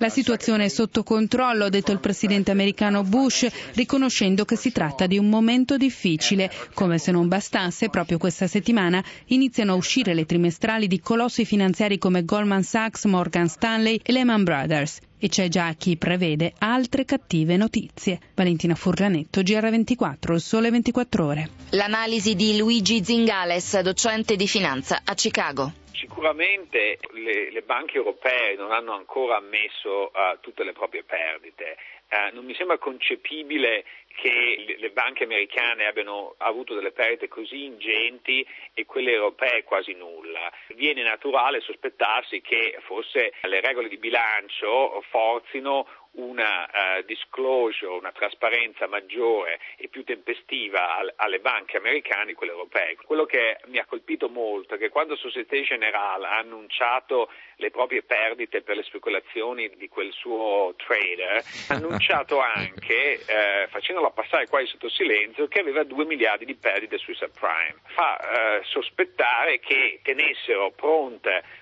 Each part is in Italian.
La situazione è sotto controllo, ha detto il presidente americano Bush, riconoscendo che si tratta di un momento difficile. Come se non bastasse, proprio questa settimana iniziano a uscire le trimestrali di colossi finanziari come Goldman Sachs, Morgan Stanley e Lehman Brothers. E c'è già chi prevede altre cattive notizie. Valentina Furlanetto, GR24, Il Sole 24 Ore. L'analisi di Luigi Zingales, docente di finanza a Chicago. Sicuramente le banche europee non hanno ancora ammesso tutte le proprie perdite. Non mi sembra concepibile che le banche americane abbiano avuto delle perdite così ingenti e quelle europee quasi nulla. Viene naturale sospettarsi che forse le regole di bilancio forzino una disclosure, una trasparenza maggiore e più tempestiva alle banche americane, quelle europee. Quello che mi ha colpito molto è che quando Société Générale ha annunciato le proprie perdite per le speculazioni di quel suo trader, ha annunciato anche, facendola passare quasi sotto silenzio, che aveva 2 miliardi di perdite sui subprime. Fa sospettare che tenessero pronte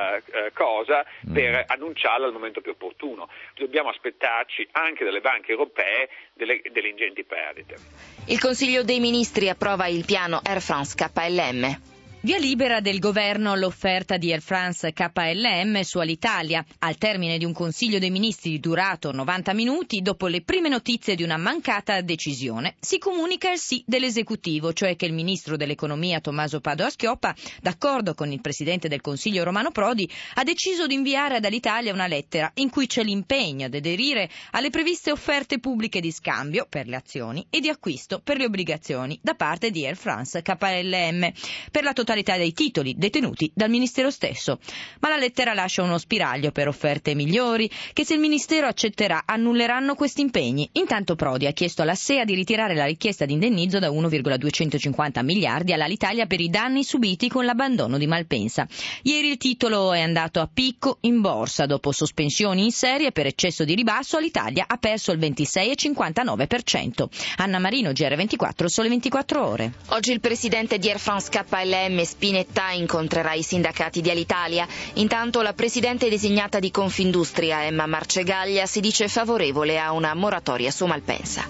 cosa per annunciarla al momento più opportuno. Dobbiamo aspettarci anche dalle banche europee delle ingenti perdite. Il Consiglio dei Ministri approva il piano Air France KLM. Via libera del governo all'offerta di Air France KLM su Alitalia. Al termine di un Consiglio dei Ministri durato 90 minuti, dopo le prime notizie di una mancata decisione, si comunica il sì dell'esecutivo, cioè che il ministro dell'economia Tommaso Padoa-Schioppa, d'accordo con il presidente del Consiglio Romano Prodi, ha deciso di inviare ad Alitalia una lettera in cui c'è l'impegno ad aderire alle previste offerte pubbliche di scambio per le azioni e di acquisto per le obbligazioni da parte di Air France KLM, per la totalità dei titoli detenuti dal Ministero stesso. Ma la lettera lascia uno spiraglio per offerte migliori che, se il Ministero accetterà, annulleranno questi impegni. Intanto Prodi ha chiesto alla SEA di ritirare la richiesta di indennizzo da 1,250 miliardi all'Alitalia per i danni subiti con l'abbandono di Malpensa. Ieri il titolo è andato a picco in borsa. Dopo sospensioni in serie per eccesso di ribasso, l'Italia ha perso il 26,59%. Anna Marino, GR24, Sole 24 Ore. Oggi il presidente di Air France KLM Spinetta incontrerà i sindacati di Alitalia. Intanto la presidente designata di Confindustria, Emma Marcegaglia, si dice favorevole a una moratoria su Malpensa.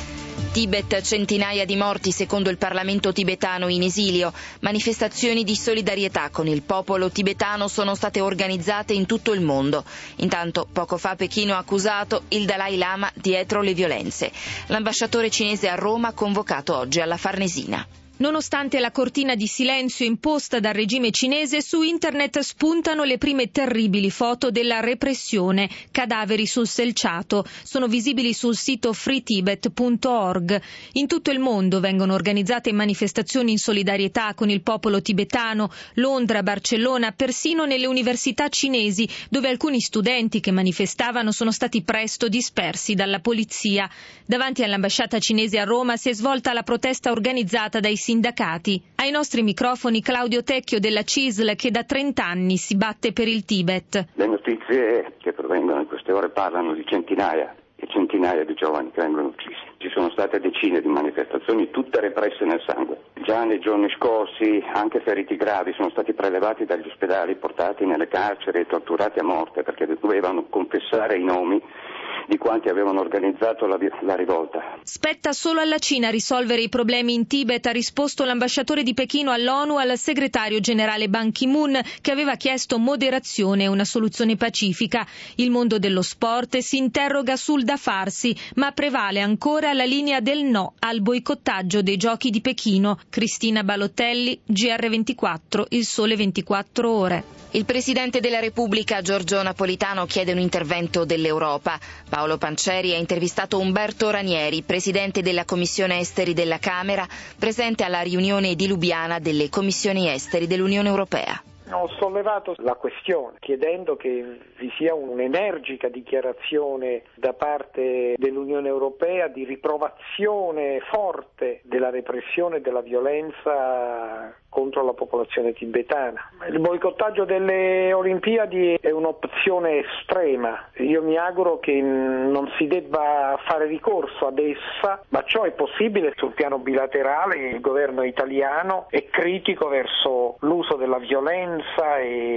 Tibet, centinaia di morti secondo il Parlamento tibetano in esilio. Manifestazioni di solidarietà con il popolo tibetano sono state organizzate in tutto il mondo. Intanto, poco fa Pechino ha accusato il Dalai Lama dietro le violenze. L'ambasciatore cinese a Roma ha convocato oggi alla Farnesina. Nonostante la cortina di silenzio imposta dal regime cinese, su internet spuntano le prime terribili foto della repressione. Cadaveri sul selciato sono visibili sul sito freetibet.org. In tutto il mondo vengono organizzate manifestazioni in solidarietà con il popolo tibetano. Londra, Barcellona, persino nelle università cinesi, dove alcuni studenti che manifestavano sono stati presto dispersi dalla polizia. Davanti all'ambasciata cinese a Roma si è svolta la protesta organizzata dai sindacati. Ai nostri microfoni Claudio Tecchio della CISL, che da 30 anni si batte per il Tibet. Le notizie che provengono in queste ore parlano di centinaia e centinaia di giovani che vengono uccisi. Ci sono state decine di manifestazioni, tutte represse nel sangue. Già nei giorni scorsi anche feriti gravi sono stati prelevati dagli ospedali, portati nelle carceri e torturati a morte perché dovevano confessare i nomi di quanti avevano organizzato la rivolta. Spetta solo alla Cina risolvere i problemi in Tibet, ha risposto l'ambasciatore di Pechino all'ONU al segretario generale Ban Ki-moon, che aveva chiesto moderazione e una soluzione pacifica. Il mondo dello sport si interroga sul da farsi, ma prevale ancora la linea del no al boicottaggio dei giochi di Pechino. Cristina Balotelli, GR24, Il Sole 24 Ore. Il Presidente della Repubblica Giorgio Napolitano chiede un intervento dell'Europa. Paolo Panceri ha intervistato Umberto Ranieri, Presidente della Commissione Esteri della Camera, presente alla riunione di Lubiana delle Commissioni Esteri dell'Unione Europea. Ho sollevato la questione chiedendo che vi sia un'energica dichiarazione da parte dell'Unione Europea di riprovazione forte della repressione e della violenza contro la popolazione tibetana. Il boicottaggio delle Olimpiadi è un'opzione estrema. Io mi auguro che non si debba fare ricorso ad essa, ma ciò è possibile sul piano bilaterale. Il governo italiano è critico verso l'uso della violenza e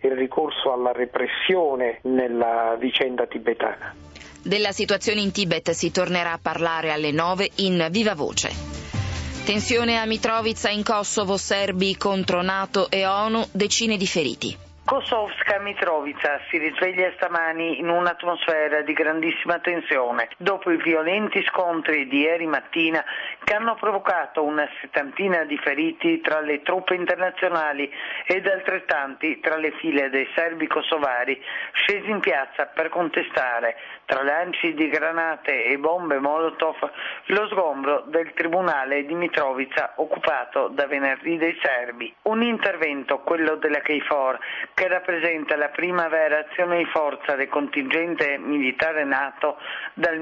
il ricorso alla repressione nella vicenda tibetana. Della situazione in Tibet si tornerà a parlare alle 9 in Viva Voce. Tensione a Mitrovica in Kosovo, serbi contro NATO e ONU, decine di feriti. Kosovska Mitrovica si risveglia stamani in un'atmosfera di grandissima tensione dopo i violenti scontri di ieri mattina che hanno provocato una settantina di feriti tra le truppe internazionali ed altrettanti tra le file dei serbi kosovari scesi in piazza per contestare, tra lanci di granate e bombe Molotov, lo sgombro del tribunale di Mitrovica occupato da venerdì dai serbi. Un intervento, quello della KFOR, che rappresenta la prima vera azione di forza del contingente militare NATO dal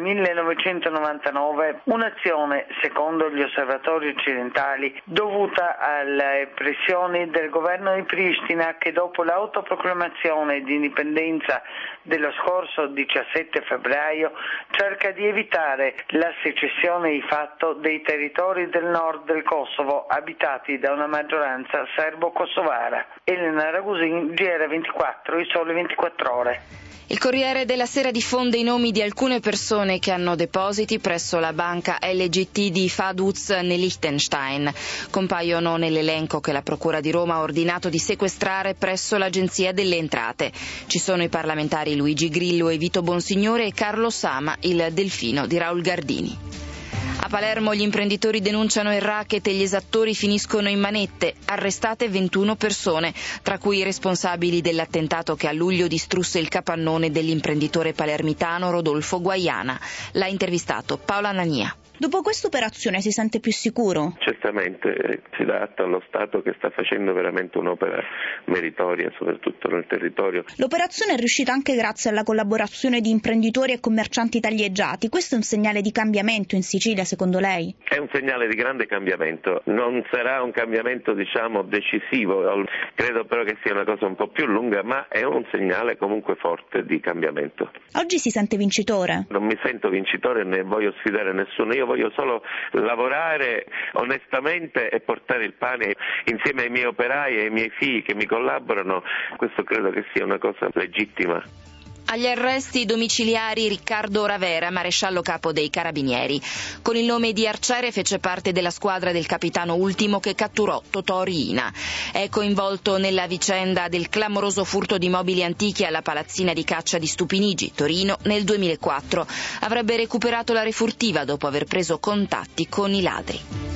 1999, un'azione, secondo gli osservatori occidentali, dovuta alle pressioni del governo di Pristina che dopo l'autoproclamazione di indipendenza dello scorso 17 febbraio cerca di evitare la secessione di fatto dei territori del nord del Kosovo abitati da una maggioranza serbo-kosovara. Elena Ragusin, GR24, il Sole 24 Ore. Il Corriere della Sera diffonde i nomi di alcune persone che hanno depositi presso la banca LGT di Vaduz nel Liechtenstein. Compaiono nell'elenco che la Procura di Roma ha ordinato di sequestrare presso l'Agenzia delle Entrate. Ci sono i parlamentari Luigi Grillo e Vito Bonsignore e Carlo Sama, il delfino di Raul Gardini. A Palermo gli imprenditori denunciano il racket e gli esattori finiscono in manette. Arrestate 21 persone, tra cui i responsabili dell'attentato che a luglio distrusse il capannone dell'imprenditore palermitano Rodolfo Guaiana. L'ha intervistato Paola Nania. Dopo questa operazione si sente più sicuro? Certamente, si dà atto allo Stato che sta facendo veramente un'opera meritoria, soprattutto nel territorio. L'operazione è riuscita anche grazie alla collaborazione di imprenditori e commercianti taglieggiati. Questo è un segnale di cambiamento in Sicilia, secondo lei? È un segnale di grande cambiamento. Non sarà un cambiamento, decisivo. Credo però che sia una cosa un po' più lunga, ma è un segnale comunque forte di cambiamento. Oggi si sente vincitore? Non mi sento vincitore né voglio sfidare nessuno. Io voglio solo lavorare onestamente e portare il pane insieme ai miei operai e ai miei figli che mi collaborano. Questo credo che sia una cosa legittima. Agli arresti domiciliari Riccardo Ravera, maresciallo capo dei Carabinieri. Con il nome di arciere fece parte della squadra del capitano Ultimo che catturò Totò Riina. È coinvolto nella vicenda del clamoroso furto di mobili antichi alla palazzina di caccia di Stupinigi, Torino, nel 2004. Avrebbe recuperato la refurtiva dopo aver preso contatti con i ladri.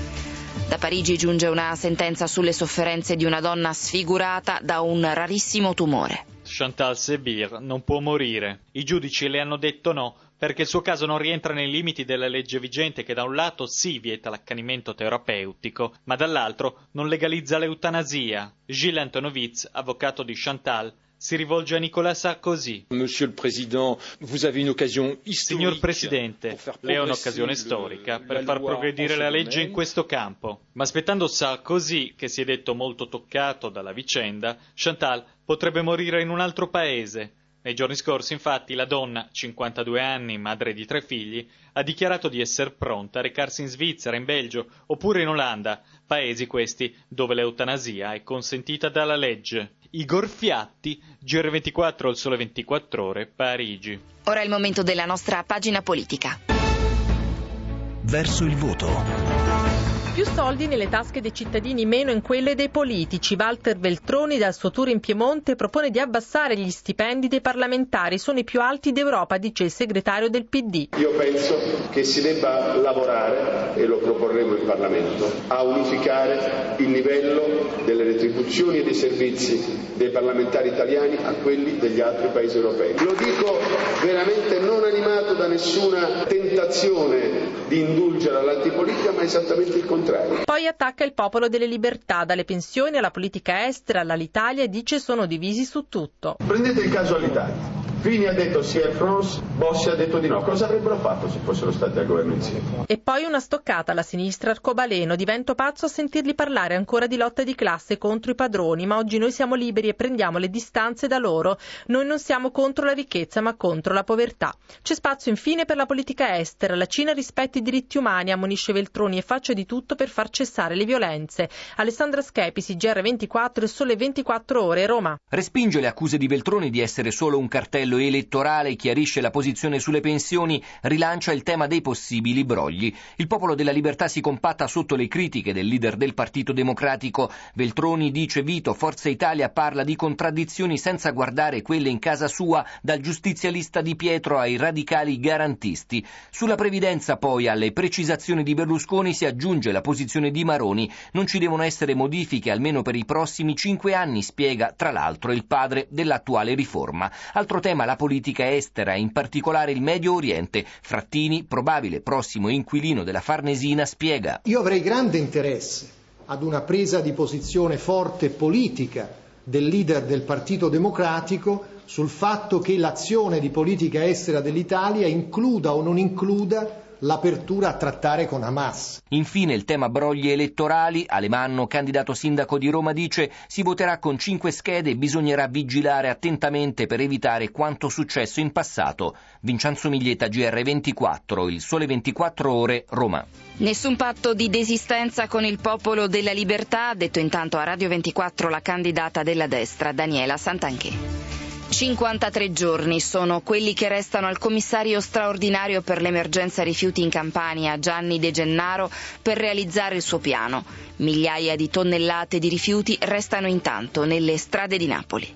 Da Parigi giunge una sentenza sulle sofferenze di una donna sfigurata da un rarissimo tumore. Chantal Sebir non può morire. I giudici le hanno detto no, perché il suo caso non rientra nei limiti della legge vigente che da un lato sì vieta l'accanimento terapeutico, ma dall'altro non legalizza l'eutanasia. Gilles Antonovitz, avvocato di Chantal, si rivolge a Nicolas Sarkozy. Signor Presidente, lei ha un'occasione storica per far progredire la legge in questo campo. Ma aspettando Sarkozy, che si è detto molto toccato dalla vicenda, Chantal potrebbe morire in un altro paese. Nei giorni scorsi, infatti, la donna, 52 anni, madre di 3 figli, ha dichiarato di essere pronta a recarsi in Svizzera, in Belgio oppure in Olanda, paesi questi dove l'eutanasia è consentita dalla legge. Igor Fiatti, GR24, Il Sole 24 Ore, Parigi. Ora è il momento della nostra pagina politica. Verso il voto. Più soldi nelle tasche dei cittadini, meno in quelle dei politici. Walter Veltroni dal suo tour in Piemonte propone di abbassare gli stipendi dei parlamentari, sono i più alti d'Europa, dice il segretario del PD. Io penso che si debba lavorare, e lo proporremo in Parlamento, a unificare il livello delle retribuzioni e dei servizi dei parlamentari italiani a quelli degli altri paesi europei. Lo dico veramente non animato da nessuna tentazione di indulgere all'antipolitica, ma esattamente il contrario. Poi attacca il Popolo delle Libertà, dalle pensioni alla politica estera, all'Italia, e dice sono divisi su tutto. Prendete il caso all'Italia. Fini ha detto sì Air France, Bossi ha detto di no. Cosa avrebbero fatto se fossero stati al governo insieme? E poi una stoccata alla sinistra arcobaleno. Divento pazzo a sentirli parlare ancora di lotta di classe contro i padroni, ma oggi noi siamo liberi e prendiamo le distanze da loro. Noi non siamo contro la ricchezza ma contro la povertà. C'è spazio infine per la politica estera. La Cina rispetta i diritti umani, ammonisce Veltroni, e faccia di tutto per far cessare le violenze. Alessandra Schepisi, GR24 e Sole 24 Ore, Roma. Respinge le accuse di Veltroni di essere solo un cartello elettorale, chiarisce la posizione sulle pensioni, rilancia il tema dei possibili brogli. Il Popolo della Libertà si compatta sotto le critiche del leader del Partito Democratico. Veltroni dice Vito, Forza Italia parla di contraddizioni senza guardare quelle in casa sua, dal giustizialista Di Pietro ai radicali garantisti. Sulla previdenza poi alle precisazioni di Berlusconi si aggiunge la posizione di Maroni. Non ci devono essere modifiche almeno per i prossimi 5 anni, spiega tra l'altro il padre dell'attuale riforma. Altro tema la politica estera, in particolare il Medio Oriente. Frattini, probabile prossimo inquilino della Farnesina, spiega: io avrei grande interesse ad una presa di posizione forte politica del leader del Partito Democratico sul fatto che l'azione di politica estera dell'Italia includa o non includa l'apertura a trattare con Hamas. Infine il tema brogli elettorali. Alemanno, candidato sindaco di Roma, dice si voterà con 5 schede e bisognerà vigilare attentamente per evitare quanto successo in passato. Vincenzo Miglietta, GR24, il Sole 24 Ore, Roma. Nessun patto di desistenza con il Popolo della Libertà, ha detto intanto a Radio 24 la candidata della destra Daniela Santanchè. 53 giorni sono quelli che restano al commissario straordinario per l'emergenza rifiuti in Campania, Gianni De Gennaro, per realizzare il suo piano. Migliaia di tonnellate di rifiuti restano intanto nelle strade di Napoli.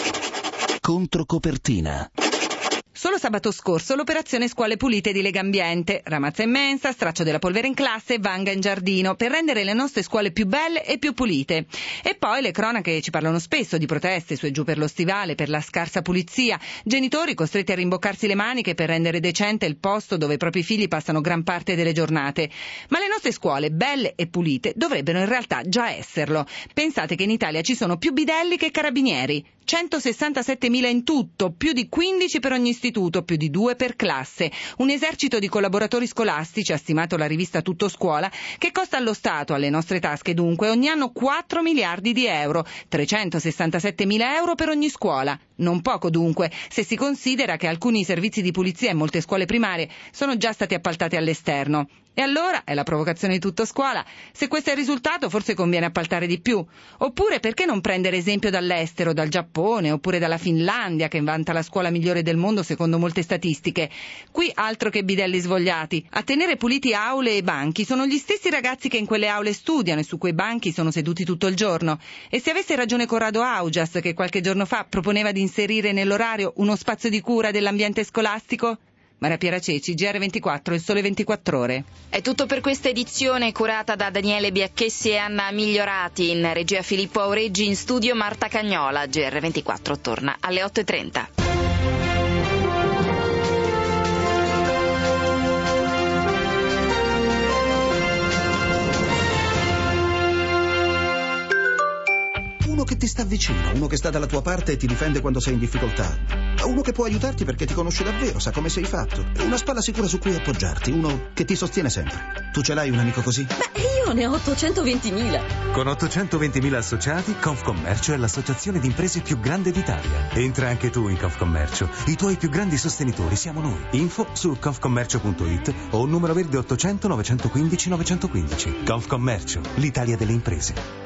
Controcopertina. Solo sabato scorso l'operazione Scuole Pulite di Legambiente, ramazza in mensa, straccio della polvere in classe e vanga in giardino, per rendere le nostre scuole più belle e più pulite. E poi le cronache ci parlano spesso di proteste su e giù per lo stivale, per la scarsa pulizia, genitori costretti a rimboccarsi le maniche per rendere decente il posto dove i propri figli passano gran parte delle giornate. Ma le nostre scuole, belle e pulite, dovrebbero in realtà già esserlo. Pensate che in Italia ci sono più bidelli che carabinieri. 167.000 in tutto, più di 15 per ogni istituto, più di 2 per classe. Un esercito di collaboratori scolastici, ha stimato la rivista Tutto Scuola, che costa allo Stato, alle nostre tasche dunque, ogni anno 4 miliardi di euro, 367.000 euro per ogni scuola. Non poco dunque, se si considera che alcuni servizi di pulizia in molte scuole primarie sono già stati appaltati all'esterno. E allora, è la provocazione di Tutto Scuola, se questo è il risultato forse conviene appaltare di più. Oppure perché non prendere esempio dall'estero, dal Giappone, oppure dalla Finlandia, che vanta la scuola migliore del mondo secondo molte statistiche. Qui altro che bidelli svogliati. A tenere puliti aule e banchi sono gli stessi ragazzi che in quelle aule studiano e su quei banchi sono seduti tutto il giorno. E se avesse ragione Corrado Augias, che qualche giorno fa proponeva di inserire nell'orario uno spazio di cura dell'ambiente scolastico? Maria Piera Ceci, GR24, il Sole 24 Ore. È tutto per questa edizione curata da Daniele Biacchessi e Anna Migliorati. In regia Filippo Aureggi, in studio Marta Cagnola. GR24 torna alle 8.30. Uno che ti sta vicino, uno che sta dalla tua parte e ti difende quando sei in difficoltà. Uno che può aiutarti perché ti conosce davvero, sa come sei fatto. Una spalla sicura su cui appoggiarti, uno che ti sostiene sempre. Tu ce l'hai un amico così? Beh, io ne ho 820.000. Con 820.000 associati, Confcommercio è l'associazione di imprese più grande d'Italia. Entra anche tu in Confcommercio. I tuoi più grandi sostenitori siamo noi. Info su confcommercio.it o numero verde 800 915 915. Confcommercio, l'Italia delle imprese.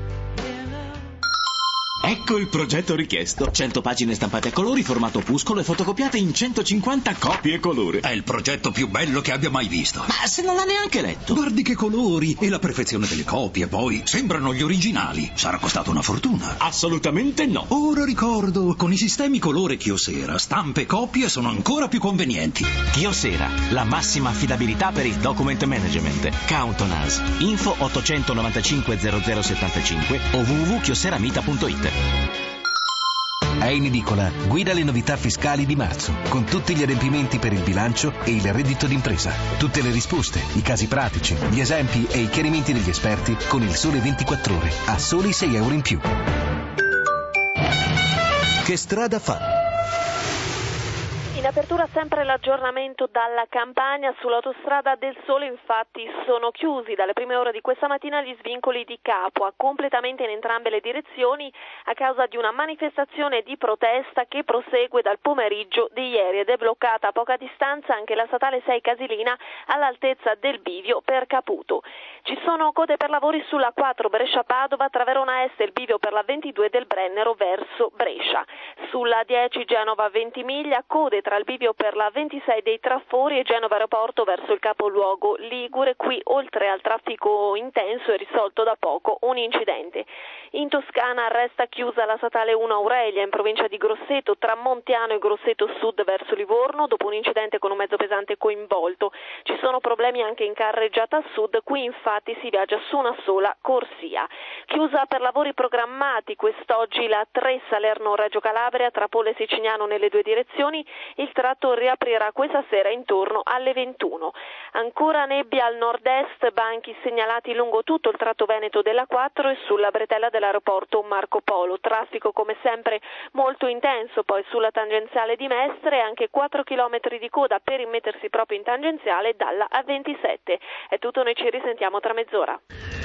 Ecco il progetto richiesto. 100 pagine stampate a colori, formato opuscolo e fotocopiate in 150 copie colore. È il progetto più bello che abbia mai visto. Ma se non l'ha neanche letto. Guardi che colori e la perfezione delle copie, poi sembrano gli originali. Sarà costato una fortuna. Assolutamente no. Ora ricordo, con i sistemi colore Kyocera, stampe e copie sono ancora più convenienti. Kyocera, la massima affidabilità per il document management. Count on us. Info 895 0075 o www.chioceramita.it. È in edicola Guida alle novità fiscali di marzo, con tutti gli adempimenti per il bilancio e il reddito d'impresa. Tutte le risposte, i casi pratici, gli esempi e i chiarimenti degli esperti con il Sole 24 Ore, a soli 6 euro in più. Che strada fa? In apertura sempre l'aggiornamento dalla Campania. Sull'autostrada del Sole infatti sono chiusi dalle prime ore di questa mattina gli svincoli di Capua completamente in entrambe le direzioni a causa di una manifestazione di protesta che prosegue dal pomeriggio di ieri ed è bloccata a poca distanza anche la statale 6 Casilina all'altezza del bivio per Caputo. Ci sono code per lavori sulla 4 Brescia-Padova tra Verona Est e il bivio per la 22 del Brennero verso Brescia. Sulla 10 Genova-Ventimiglia code tra il bivio per la 26 dei Trafori e Genova Aeroporto verso il capoluogo Ligure. Qui oltre al traffico intenso è risolto da poco un incidente. In Toscana resta chiusa la statale 1 Aurelia in provincia di Grosseto tra Montiano e Grosseto Sud verso Livorno dopo un incidente con un mezzo pesante coinvolto. Ci sono problemi anche in carreggiata sud, qui infatti si viaggia su una sola corsia. Chiusa per lavori programmati quest'oggi la 3 Salerno-Reggio Calabria tra Polle e Sicignano nelle due direzioni. Il tratto riaprirà questa sera intorno alle 21. Ancora nebbia al nord-est, banchi segnalati lungo tutto il tratto veneto della 4 e sulla bretella dell'aeroporto Marco Polo. Traffico come sempre molto intenso poi sulla tangenziale di Mestre e anche 4 km di coda per immettersi proprio in tangenziale dalla A27. È tutto, noi ci risentiamo tra mezz'ora.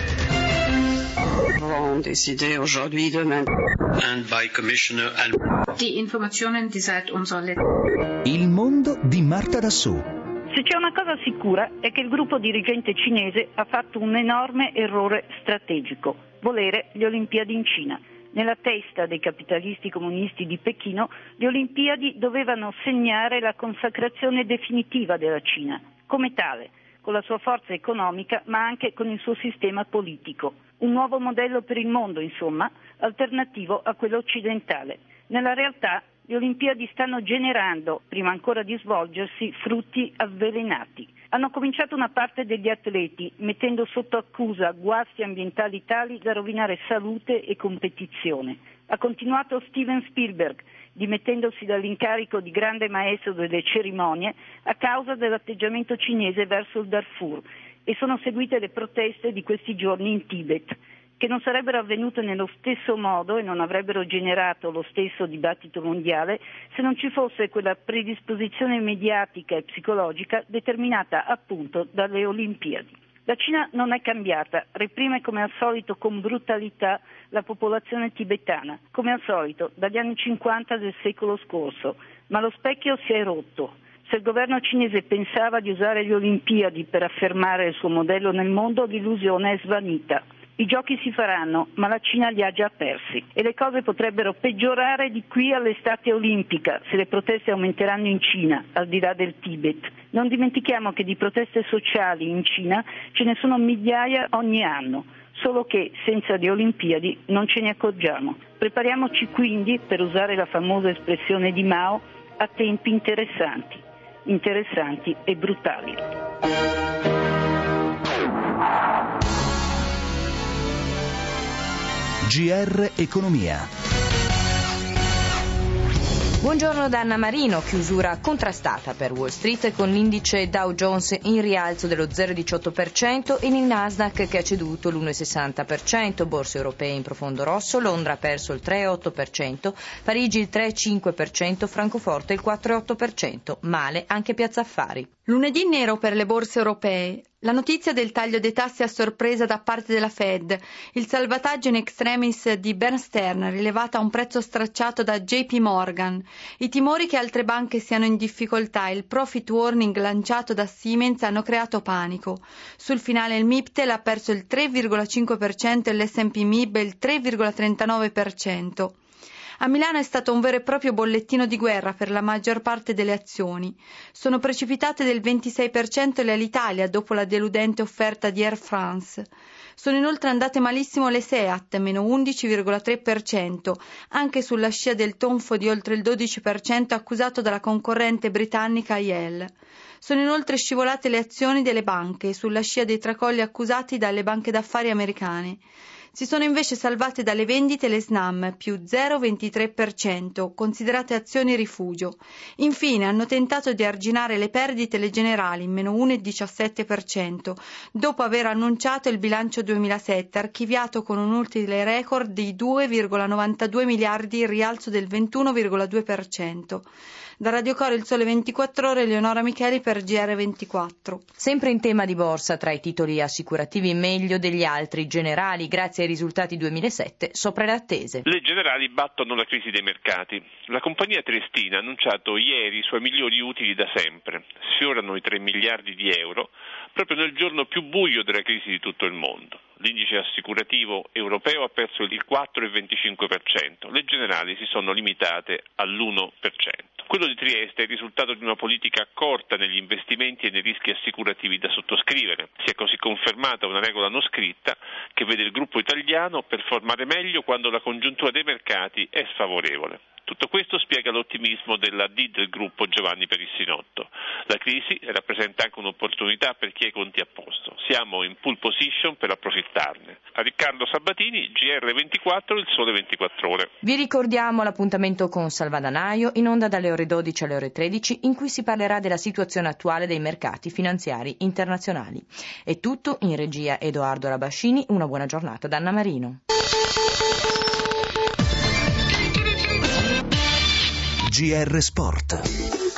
Il mondo di Marta Dassù. Se c'è una cosa sicura è che il gruppo dirigente cinese ha fatto un enorme errore strategico: volere le Olimpiadi in Cina. Nella testa dei capitalisti comunisti di Pechino, le Olimpiadi dovevano segnare la consacrazione definitiva della Cina, come tale, con la sua forza economica ma anche con il suo sistema politico. Un nuovo modello per il mondo, insomma, alternativo a quello occidentale. Nella realtà le Olimpiadi stanno generando, prima ancora di svolgersi, frutti avvelenati. Hanno cominciato una parte degli atleti mettendo sotto accusa guasti ambientali tali da rovinare salute e competizione. Ha continuato Steven Spielberg, dimettendosi dall'incarico di grande maestro delle cerimonie a causa dell'atteggiamento cinese verso il Darfur, e sono seguite le proteste di questi giorni in Tibet, che non sarebbero avvenute nello stesso modo e non avrebbero generato lo stesso dibattito mondiale se non ci fosse quella predisposizione mediatica e psicologica determinata appunto dalle Olimpiadi. La Cina non è cambiata, reprime come al solito con brutalità la popolazione tibetana, come al solito dagli anni 50 del secolo scorso, ma lo specchio si è rotto. Se il governo cinese pensava di usare le Olimpiadi per affermare il suo modello nel mondo, l'illusione è svanita. I giochi si faranno, ma la Cina li ha già persi e le cose potrebbero peggiorare di qui all'estate olimpica se le proteste aumenteranno in Cina, al di là del Tibet. Non dimentichiamo che di proteste sociali in Cina ce ne sono migliaia ogni anno, solo che senza le Olimpiadi non ce ne accorgiamo. Prepariamoci quindi, per usare la famosa espressione di Mao, a tempi interessanti e brutali. GR Economia. Buongiorno da Anna Marino. Chiusura contrastata per Wall Street con l'indice Dow Jones in rialzo dello 0,18% e il Nasdaq che ha ceduto l'1,60%, borse europee in profondo rosso, Londra ha perso il 3,8%, Parigi il 3,5%, Francoforte il 4,8%, male anche Piazza Affari. Lunedì nero per le borse europee. La notizia del taglio dei tassi a sorpresa da parte della Fed, il salvataggio in extremis di Bear Stearns rilevata a un prezzo stracciato da JP Morgan, i timori che altre banche siano in difficoltà e il profit warning lanciato da Siemens hanno creato panico. Sul finale il MIPTEL ha perso il 3,5% e l'S&P MIB il 3,39%. A Milano è stato un vero e proprio bollettino di guerra per la maggior parte delle azioni. Sono precipitate del 26% le Alitalia dopo la deludente offerta di Air France. Sono inoltre andate malissimo le Seat, meno 11,3%, anche sulla scia del tonfo di oltre il 12% accusato dalla concorrente britannica IEL. Sono inoltre scivolate le azioni delle banche, sulla scia dei tracolli accusati dalle banche d'affari americane. Si sono invece salvate dalle vendite le Snam, più 0,23%, considerate azioni rifugio. Infine hanno tentato di arginare le perdite le Generali, meno 1,17%, dopo aver annunciato il bilancio 2007, archiviato con un utile record di 2,92 miliardi, in rialzo del 21,2%. Da Radio Coro Il Sole 24 Ore, Eleonora Micheli per GR24. Sempre in tema di borsa, tra i titoli assicurativi meglio degli altri, Generali, grazie ai risultati 2007, sopra le attese. Le Generali battono la crisi dei mercati. La compagnia triestina ha annunciato ieri i suoi migliori utili da sempre. Sfiorano i 3 miliardi di euro, proprio nel giorno più buio della crisi di tutto il mondo. L'indice assicurativo europeo ha perso il 4,25%, le Generali si sono limitate all'1%. Quello di Trieste è il risultato di una politica accorta negli investimenti e nei rischi assicurativi da sottoscrivere. Si è così confermata una regola non scritta che vede il gruppo italiano performare meglio quando la congiuntura dei mercati è sfavorevole. Tutto questo spiega l'ottimismo della D del gruppo Giovanni Perissinotto. La crisi rappresenta anche un'opportunità per chi ha i conti a posto. Siamo in pole position per approfittarne. A Riccardo Sabatini, GR24, Il Sole 24 Ore. Vi ricordiamo l'appuntamento con Salvadanaio in onda dalle ore 12 alle ore 13, in cui si parlerà della situazione attuale dei mercati finanziari internazionali. È tutto, in regia Edoardo Rabascini. Una buona giornata da Anna Marino. GR Sport.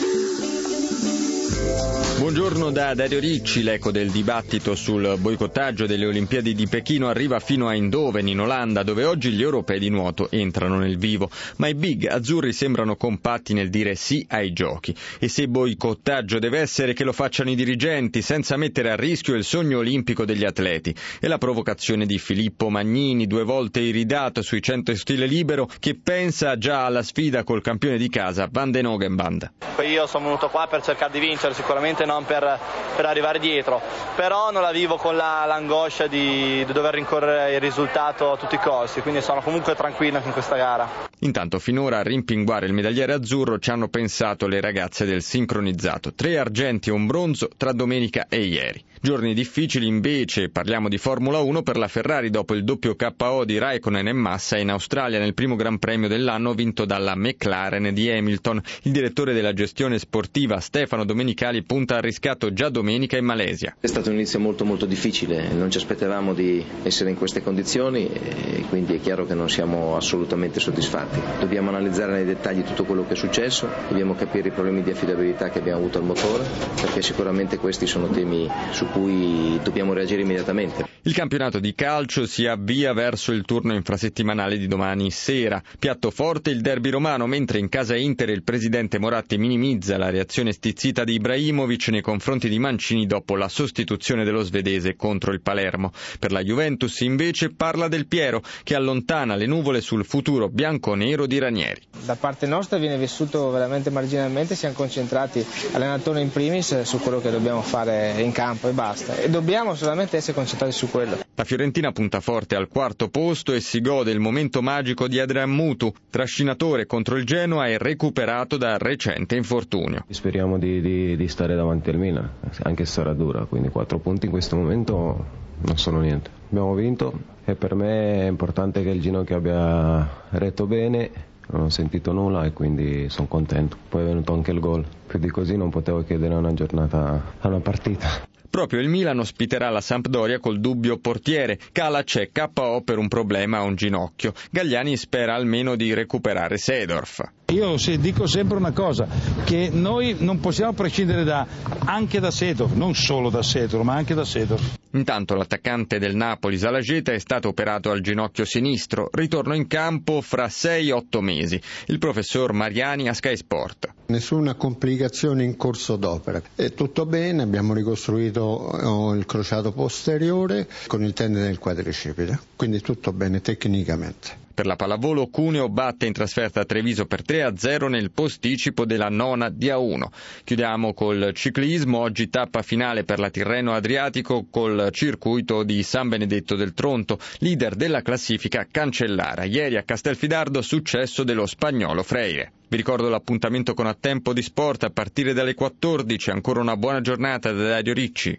Buongiorno da Dario Ricci. L'eco del dibattito sul boicottaggio delle Olimpiadi di Pechino arriva fino a Eindhoven, in Olanda, dove oggi gli europei di nuoto entrano nel vivo. Ma i big azzurri sembrano compatti nel dire sì ai giochi. E se boicottaggio deve essere, che lo facciano i dirigenti, senza mettere a rischio il sogno olimpico degli atleti. E la provocazione di Filippo Magnini, 2 volte iridato sui 100 stile libero, che pensa già alla sfida col campione di casa, Van den Hogenband. Io sono venuto qua per cercare di vincere, sicuramente non per arrivare dietro, però non la vivo con l'angoscia di dover rincorrere il risultato a tutti i costi, quindi sono comunque tranquillo in questa gara. Intanto finora a rimpinguare il medagliere azzurro ci hanno pensato le ragazze del sincronizzato. 3 argenti e un bronzo tra domenica e ieri. Giorni difficili invece, parliamo di Formula 1 per la Ferrari dopo il doppio KO di Raikkonen e Massa in Australia nel primo Gran Premio dell'anno vinto dalla McLaren di Hamilton. Il direttore della gestione sportiva Stefano Domenicali punta al riscatto già domenica in Malesia. È stato un inizio molto molto difficile, non ci aspettavamo di essere in queste condizioni e quindi è chiaro che non siamo assolutamente soddisfatti. Dobbiamo analizzare nei dettagli tutto quello che è successo, dobbiamo capire i problemi di affidabilità che abbiamo avuto al motore, perché sicuramente questi sono temi su cui dobbiamo reagire immediatamente. Il campionato di calcio si avvia verso il turno infrasettimanale di domani sera. Piatto forte il derby romano, mentre in casa Inter il presidente Moratti minimizza la reazione stizzita di Ibrahimovic nei confronti di Mancini dopo la sostituzione dello svedese contro il Palermo. Per la Juventus invece parla del Piero, che allontana le nuvole sul futuro bianco-nero di Ranieri. Da parte nostra viene vissuto veramente marginalmente, siamo concentrati, allenatore in primis, su quello che dobbiamo fare in campo e basta, e dobbiamo solamente essere concentrati su quello. La Fiorentina punta forte al 4º posto e si gode il momento magico di Adrian Mutu, trascinatore contro il Genoa e recuperato dal recente infortunio. Speriamo di stare davanti al Milan, anche se sarà dura, quindi 4 punti in questo momento non sono niente. Abbiamo vinto e per me è importante che il ginocchio abbia retto bene, non ho sentito nulla e quindi sono contento. Poi è venuto anche il gol, più di così non potevo chiedere una giornata a una partita. Proprio il Milan ospiterà la Sampdoria col dubbio portiere. Kalac è KO per un problema a un ginocchio. Gagliani spera almeno di recuperare Seedorf. Io dico sempre una cosa, che noi non possiamo prescindere anche da Seedorf, non solo da Seedorf, ma anche da Seedorf. Intanto l'attaccante del Napoli Salageta è stato operato al ginocchio sinistro, ritorno in campo fra 6-8 mesi. Il professor Mariani a Sky Sport. Nessuna complicazione in corso d'opera, è tutto bene, abbiamo ricostruito il crociato posteriore con il tendine del quadricipite, quindi tutto bene tecnicamente. Per la pallavolo Cuneo batte in trasferta a Treviso per 3-0 nel posticipo della nona di A1. Chiudiamo col ciclismo, oggi tappa finale per la Tirreno Adriatico col circuito di San Benedetto del Tronto, leader della classifica Cancellara. Ieri a Castelfidardo successo dello spagnolo Freire. Vi ricordo l'appuntamento con A Tempo di Sport a partire dalle 14, ancora una buona giornata da Dario Ricci.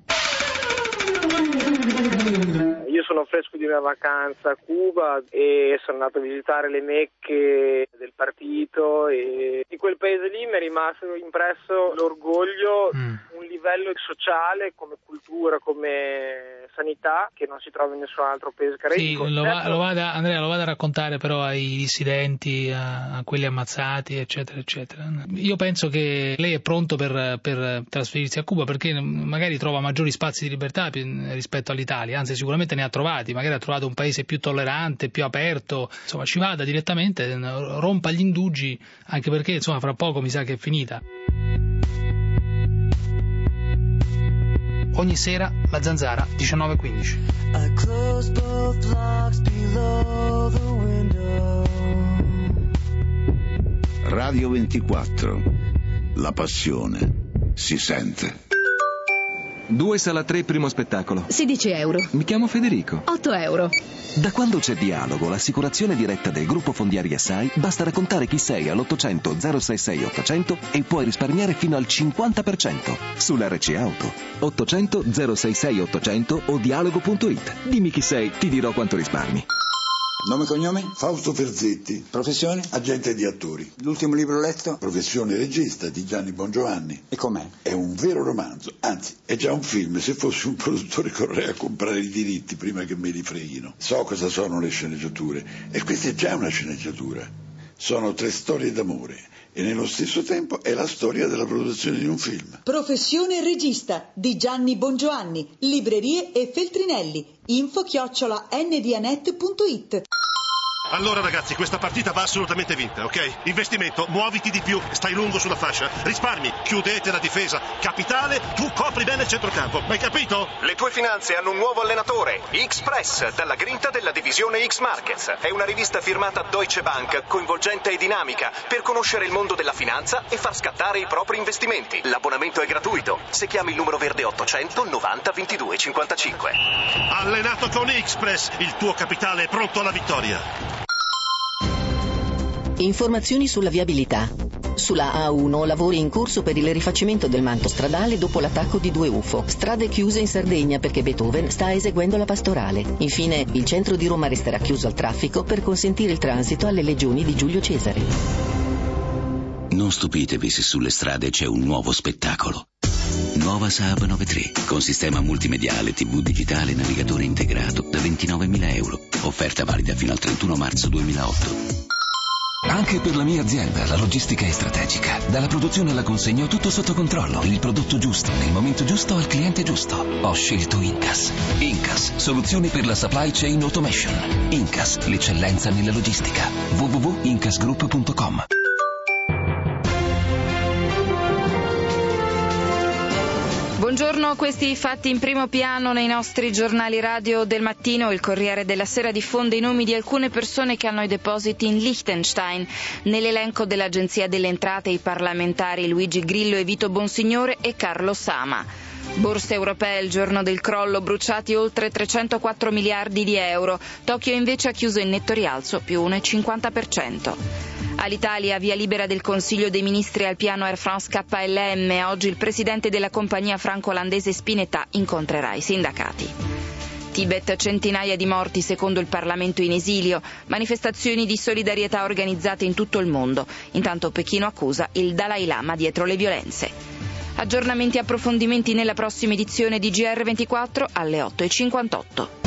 Io sono fresco di una vacanza a Cuba e sono andato a visitare le mecche del partito e di quel paese lì mi è rimasto impresso l'orgoglio, un livello livello sociale, come cultura, come sanità, che non si trova in nessun altro paese caraibico. Sì, Andrea lo vada a raccontare però ai dissidenti, a quelli ammazzati, eccetera, eccetera. Io penso che lei è pronto per trasferirsi a Cuba, perché magari trova maggiori spazi di libertà rispetto all'Italia, anzi sicuramente ne ha trovati, magari ha trovato un paese più tollerante, più aperto, insomma ci vada direttamente, rompa gli indugi, anche perché insomma fra poco mi sa che è finita. Ogni sera La Zanzara 19:15. Radio 24. La passione si sente. 2 sala 3 primo spettacolo. 16 euro. Mi chiamo Federico. 8 euro. Da quando c'è Dialogo, l'assicurazione diretta del gruppo Fondiari Assai, basta raccontare chi sei all'800 066 800 e puoi risparmiare fino al 50% sull'RC Auto. 800 066 800 o dialogo.it. Dimmi chi sei, ti dirò quanto risparmi. Nome e cognome? Fausto Ferzetti. Professione? Agente di attori. L'ultimo libro letto? Professione regista di Gianni Bongiovanni. E com'è? È un vero romanzo, anzi è già un film. Se fossi un produttore correi a comprare i diritti prima che me li freghino. So cosa sono le sceneggiature e questa è già una sceneggiatura. Sono 3 storie d'amore e nello stesso tempo è la storia della produzione di un film. Professione regista di Gianni Bongiovanni. Librerie e Feltrinelli. info@ndnet.it. Allora ragazzi, questa partita va assolutamente vinta, ok? Investimento, muoviti di più, stai lungo sulla fascia, risparmi, chiudete la difesa, capitale, tu copri bene il centrocampo, hai capito? Le tue finanze hanno un nuovo allenatore, X-Press, dalla grinta della divisione X-Markets. È una rivista firmata Deutsche Bank, coinvolgente e dinamica, per conoscere il mondo della finanza e far scattare i propri investimenti. L'abbonamento è gratuito, se chiami il numero verde 800 90 22 55. Allenato con X-Press, il tuo capitale è pronto alla vittoria. Informazioni sulla viabilità. Sulla A1 lavori in corso per il rifacimento del manto stradale dopo l'attacco di 2 UFO. Strade chiuse in Sardegna perché Beethoven sta eseguendo la pastorale. Infine, il centro di Roma resterà chiuso al traffico per consentire il transito alle legioni di Giulio Cesare. Non stupitevi se sulle strade c'è un nuovo spettacolo. Nuova Saab 93, con sistema multimediale, TV digitale e navigatore integrato da 29.000 euro. Offerta valida fino al 31 marzo 2008. Anche per la mia azienda la logistica è strategica. Dalla produzione alla consegna ho tutto sotto controllo. Il prodotto giusto, nel momento giusto, al cliente giusto. Ho scelto Incas. Incas, soluzioni per la supply chain automation. Incas, l'eccellenza nella logistica. www.incasgroup.com. Buongiorno, questi fatti in primo piano nei nostri giornali radio del mattino. Il Corriere della Sera diffonde i nomi di alcune persone che hanno i depositi in Liechtenstein. Nell'elenco dell'Agenzia delle Entrate i parlamentari Luigi Grillo e Vito Bonsignore e Carlo Sama. Borse europee il giorno del crollo, bruciati oltre 304 miliardi di euro. Tokyo invece ha chiuso in netto rialzo, più 1,50%. All'Italia, via libera del Consiglio dei Ministri al piano Air France KLM. Oggi il presidente della compagnia franco-olandese Spinetta incontrerà i sindacati. Tibet, centinaia di morti secondo il Parlamento in esilio, manifestazioni di solidarietà organizzate in tutto il mondo. Intanto Pechino accusa il Dalai Lama dietro le violenze. Aggiornamenti e approfondimenti nella prossima edizione di GR24 alle 8:58.